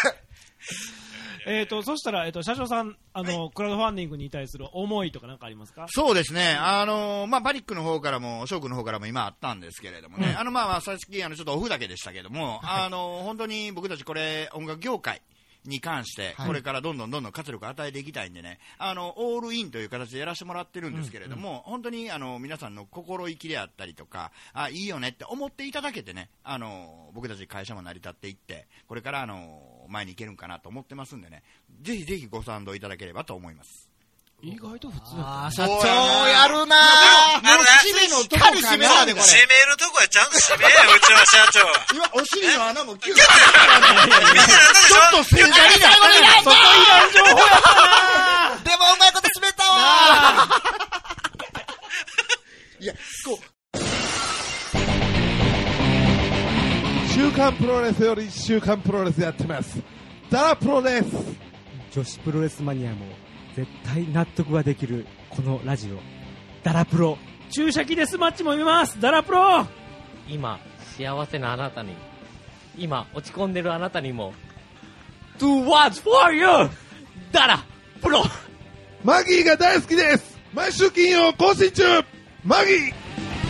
そしたら、社長さん、クラウドファンディングに対する思いとか何かありますか？
そうですね。パニックの方からも、翔くんの方からも今あったんですけれどもね。さっき、ちょっとオフだけでしたけども、本当に僕たちこれ、音楽業界に関して、これからどんどん活力を与えていきたいんでね、オールインという形でやらせてもらってるんですけれども、本当に皆さんの心意気であったりとか、いいよねって思っていただけてね、僕たち会社も成り立っていって、これから前に行けるんかなと思ってますんでね、ぜひぜひご賛同いただければと思います。
意外と普通だ。
社長やるなぁ。もう締めのとこ締めらね、これ。
締めるとこはちゃんと締めよ、うちの社長は。
今、お尻の穴もキュッ。ちょっと正座になった。
そこいらん情報やったな。
でもうまいこと締めたわいや、こ
う。週刊プロレスより週刊プロレスやってます。ダラプロです。
女子プロレスマニアも絶対納得ができるこのラジオダラプロ。
注射器デスマッチも見ます。ダラプロ。
今、幸せなあなたに、今、落ち込んでるあなたにも、
Do what's for you! だら、プロ
マギーが大好きです。毎週金曜更新中。マギー。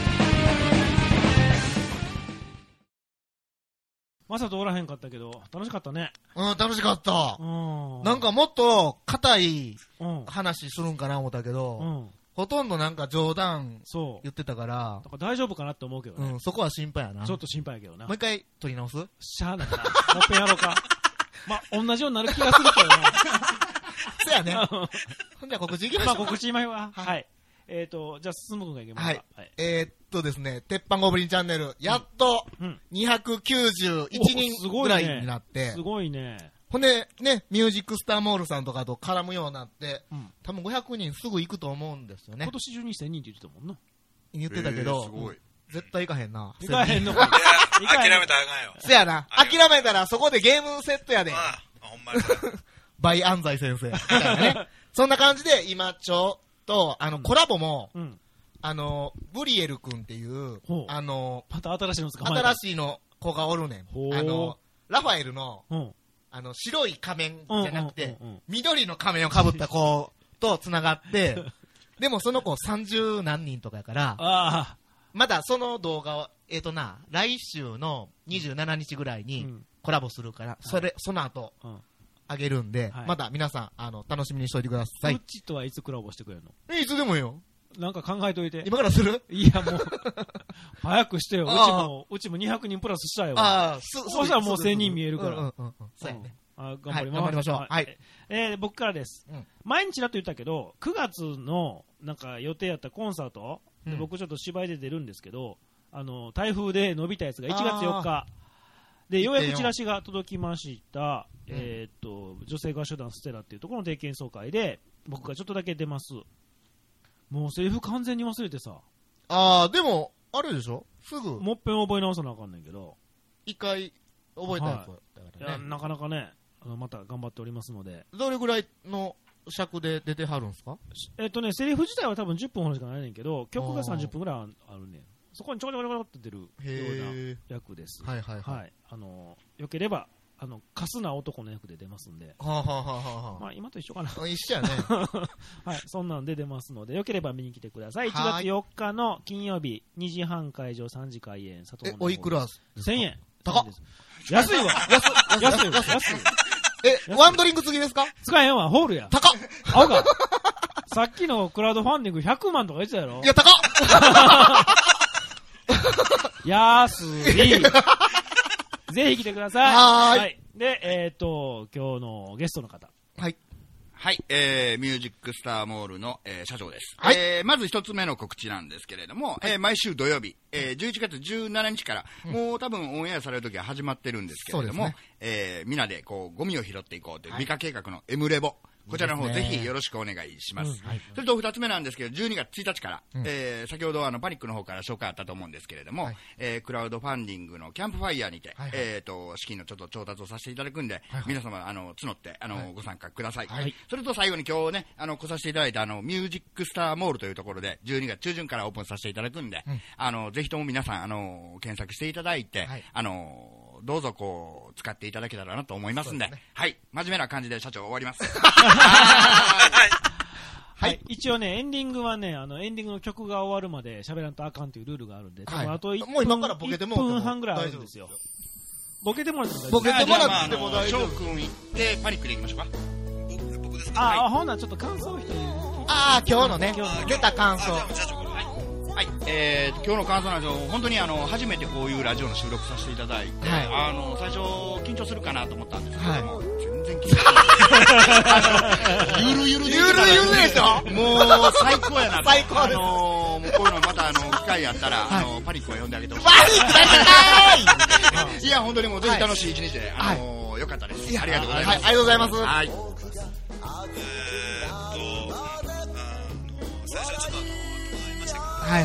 まさとおらへんかったけど、楽しかったね。
楽しかった。なんかもっと硬い話するんかな思ったけど、ほとんどなんか冗談言ってたから、
だから大丈夫かなって思うけどね。
そこは心配やな。
ちょっと心配やけどな。
もう一回撮り直す？
しゃあないな。もう一遍やろうか。まあ、同じようになる気がするけどな。
そうやね。ほんじゃ告知いきましょう。
告知今は。はい。じゃあ、進むくんがいけますか。
はい。ですね、鉄板ゴブリンチャンネル、やっと、291人ぐらいになって。
すごいね。
ほんで、ね、ミュージックスターモールさんとかと絡むようになって、多分500人すぐ行くと思うんですよね。
今年中に1000人って言ってたもんな。
言ってたけど、絶対行かへんな。
行かへんのか。
諦めたらあかんよ。
せやな。諦めたらそこでゲームセットやで。
ほんまに。
バイ安西先生。みたいなね。そんな感じで、今ちょっと、コラボも、ブリエル君っていう、
また新しいの捕まえ
た。新しいの子がおるねん。ラファエルの、白い仮面じゃなくて、緑の仮面を被った子と繋がって、でもその子30何人とかやから、まだその動画を、来週の27日ぐらいにコラボするから、その後、あげるんで、まだ皆さん、楽しみにしといてください。
うちとはいつコラボしてくれるの？
いつでもよ。
なんか考えといて。
今からする？
いや、もう、早くしてよ。うちも200人プラスしたよ。そうしたらもう1000人見えるから。
そうやね。
頑張ります。
頑張りましょう。はい。
僕からです。毎日だと言ったけど、9月の、なんか予定やったコンサート、僕ちょっと芝居で出るんですけど、台風で伸びたやつが1月4日。で、ようやくチラシが届きました、女性合唱団ステラっていうところの定期演奏会で、僕がちょっとだけ出ます。もうセリフ完全に忘れてさ。
でも、あれでしょ？すぐ。
もっぺん覚え直さなあかんねんけど。
一回覚えたやつだから
ね。なかなかね、また頑張っておりますので。
どれぐらいの尺で出てはるんですか？
セリフ自体は多分10分ほどしかないねんけど、曲が30分ぐらいあるねん。そこにちょこちょこちょこって出るような役です。
はい。
よければ、カスな男の役で出ますんで。まあ、今と一緒かな。
一緒やね。
はい、そんなんで出ますので、よければ見に来てください。1月4日の金曜日、2時半会場、3時開演、佐藤
おいくら
1000円。
高っ。
安いわ。安い。
ワンドリンク付きですか？
使えんわ、ホールや。
高っ。
青か。さっきのクラウドファンディング100万とか言ってたやろ？
いや、高っ。
安い。ぜひ来てください。はい。で、今日のゲストの方。
はい。はい、ミュージックスターモールの、社長です。
はい。
まず一つ目の告知なんですけれども、毎週土曜日、11月17日から、もう多分オンエアされる時は始まってるんですけれども、みんなでこう、ゴミを拾っていこうという美化計画の M レボ。こちらの方ぜひよろしくお願いします。それと二つ目なんですけど、12月1日から、先ほどパニックの方から紹介あったと思うんですけれども、クラウドファンディングのキャンプファイヤーにて、資金のちょっと調達をさせていただくんで、皆様、募って、ご参加ください。それと最後に今日ね、来させていただいた、ミュージックスターモールというところで、12月中旬からオープンさせていただくんで、ぜひとも皆さん、検索していただいて、どうぞこう、使っていただけたらなと思いますんで、はい、真面目な感じで社長終わります。
はい。一応ね、エンディングはね、エンディングの曲が終わるまで喋らんとあかんというルールがあるんで、あと1分、
もう今からボケても
1分半ぐらいあるんですよ。ボケてもらっても大丈夫。
ボケてもらっても大丈夫。
翔くん行ってパニックで行きましょうか。
僕ですか？
ほんならちょっと感想を一人。
今日のね、出た感想。
はい、今日の感想なんですけど、本当に初めてこういうラジオの収録させていただいて、最初緊張するかなと思ったんですけども、全然緊張しない。ゆるゆるで
しょ？
もう最高やな。
最高です。
もうこういうのまた機会あったら、パニックを呼んであげてほしい。
パニックだ
いや、本当にもうぜひ楽しい一日で、よかったです。ありがとうございます。
ありがとうございます。
はい。
最初はちょっと会いましたけど、
はい。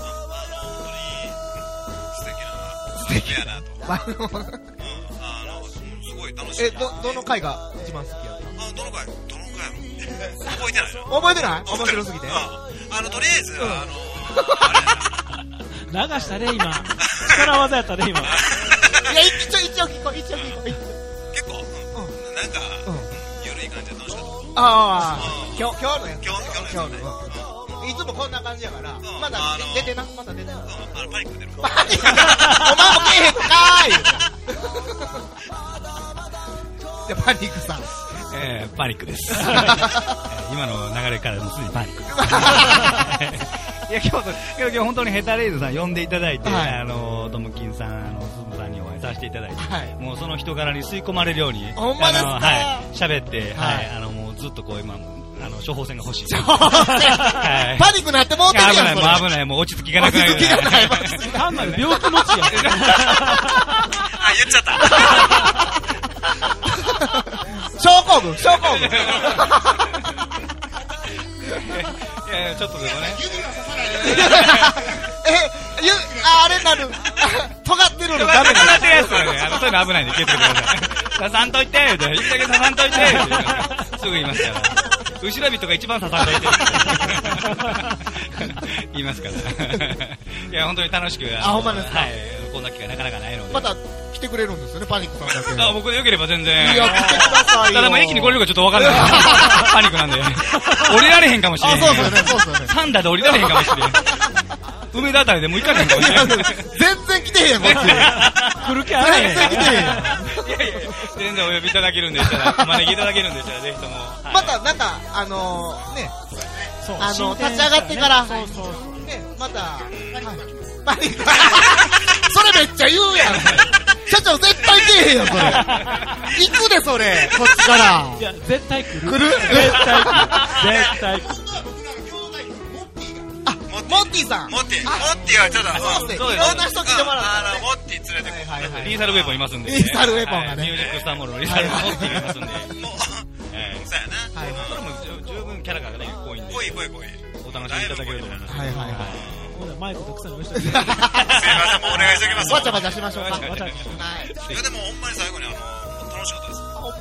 素敵やなと。すごい楽しい。
どの回が一番好きやった？
どの回覚えてないの？
覚えてない？面白すぎて。
とりあえず、
したね、今。力技やったね、今。いや、
一応聞こう。結
構、なんか、ゆるい感じで楽しかった。
今日のやつ。今日の。いつもこんな感じやから、まだ出てな。
パニック出る。
お前もけえへんのかーいじゃパニックさん。
パニックです。今の流れからもすでにパニックです。いや、今日本当にヘタレイズさん呼んでいただいて、トムキンさん、スブさんにお会いさせていただいて、もうその人柄に吸い込まれるように、喋って、もうずっとこう今、処方箋が欲しい。
パニックなってもうてるやん。
危ない、もう落ち着きがなくなる。
単なる病気持ちや。
言っちゃった。
症候群。
いやちょっとでもね。
あれなる。尖ってるのダメだ。
尖ってるやつはね、そういうの危ないんで気をつけてください。刺さんといて、言うて、言ったけど刺さんといて、すぐ言いますから。後ろ人が一番刺さんといて。言いますから。いや、本当に楽しく。
ほんまですか。
はい。こんな機会なかなかないので。
また来てくれるんですよね、パニックさんだけ。
僕でよければ全然。
いや、来てくださいよ。
ただもう駅に来れるかちょっとわかんない。パニックなんで。降りられへんかもしれん。
そうですよね。
サンダーで降りられへんかもしれん。梅田あたりでもう行かれへんかもしれん。
全然来てへんやん、こっち。
来る気あらへん。
全然来てへんやん。
いや、全然お呼びいただけるんでしたら、お招きいただけるんでしたら、ぜひとも。
また、なんか、立ち上がってから、ね、また、パニック。それめっちゃ言うやん。社長絶対来えへんよ、それ。行くで、それ。こっちから。
いや、絶対来る。
来る？
絶対来る。
モッティさん。
モッティはちょっと、
そうです。いろんな人来てもらう。
モッティ連れてこ
い。リーサルウェポンいますんで。
リーサルウェポンがね。
ミュージックスターモールのリーサルモッティがいますんで。
そうやな。
それも十分キャラがね、濃いんで。
濃い。
お楽しみいただけると思います。
マイクたくさん用意しておき
ます。すいません、もうお願いしておきます。
わちゃわちゃしましょうか。
いや、でもほんまに最後に楽しかったです。よかった。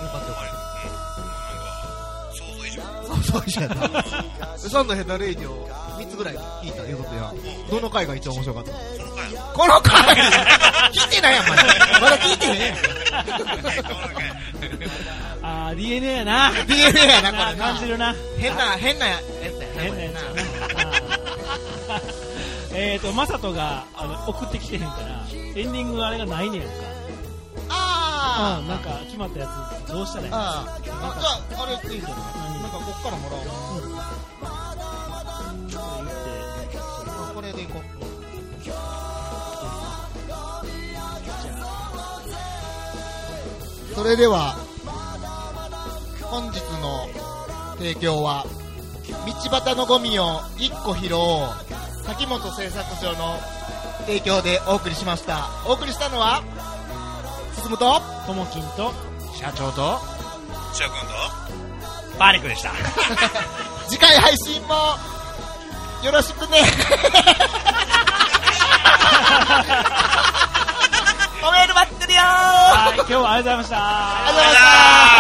想像以上やった。サンドヘッダレイディを3つぐらい聞いたいうことや。どの回が一番面白かった？この回聞いてないやん、まだ聞いてへん。
DNA やな。
DNA やな、これ。
感じるな。
変なやつやな。
マサトが送ってきてへんから、エンディングあれがないねんか。なんか決まったやつどうしたらいいの？じゃ
ああれいいじゃない。なんかこっからもらおう。これでいこう。それでは本日の提供は道端のゴミを1個拾おう崎本製作所の提供でお送りしました。お送りしたのは進むと
ともきんと
社長と
シャ君と
パニックでした。
次回配信もよろしくね。おメール待ってるよー。
はい、今日はありがとうございました。
ありがとうございました。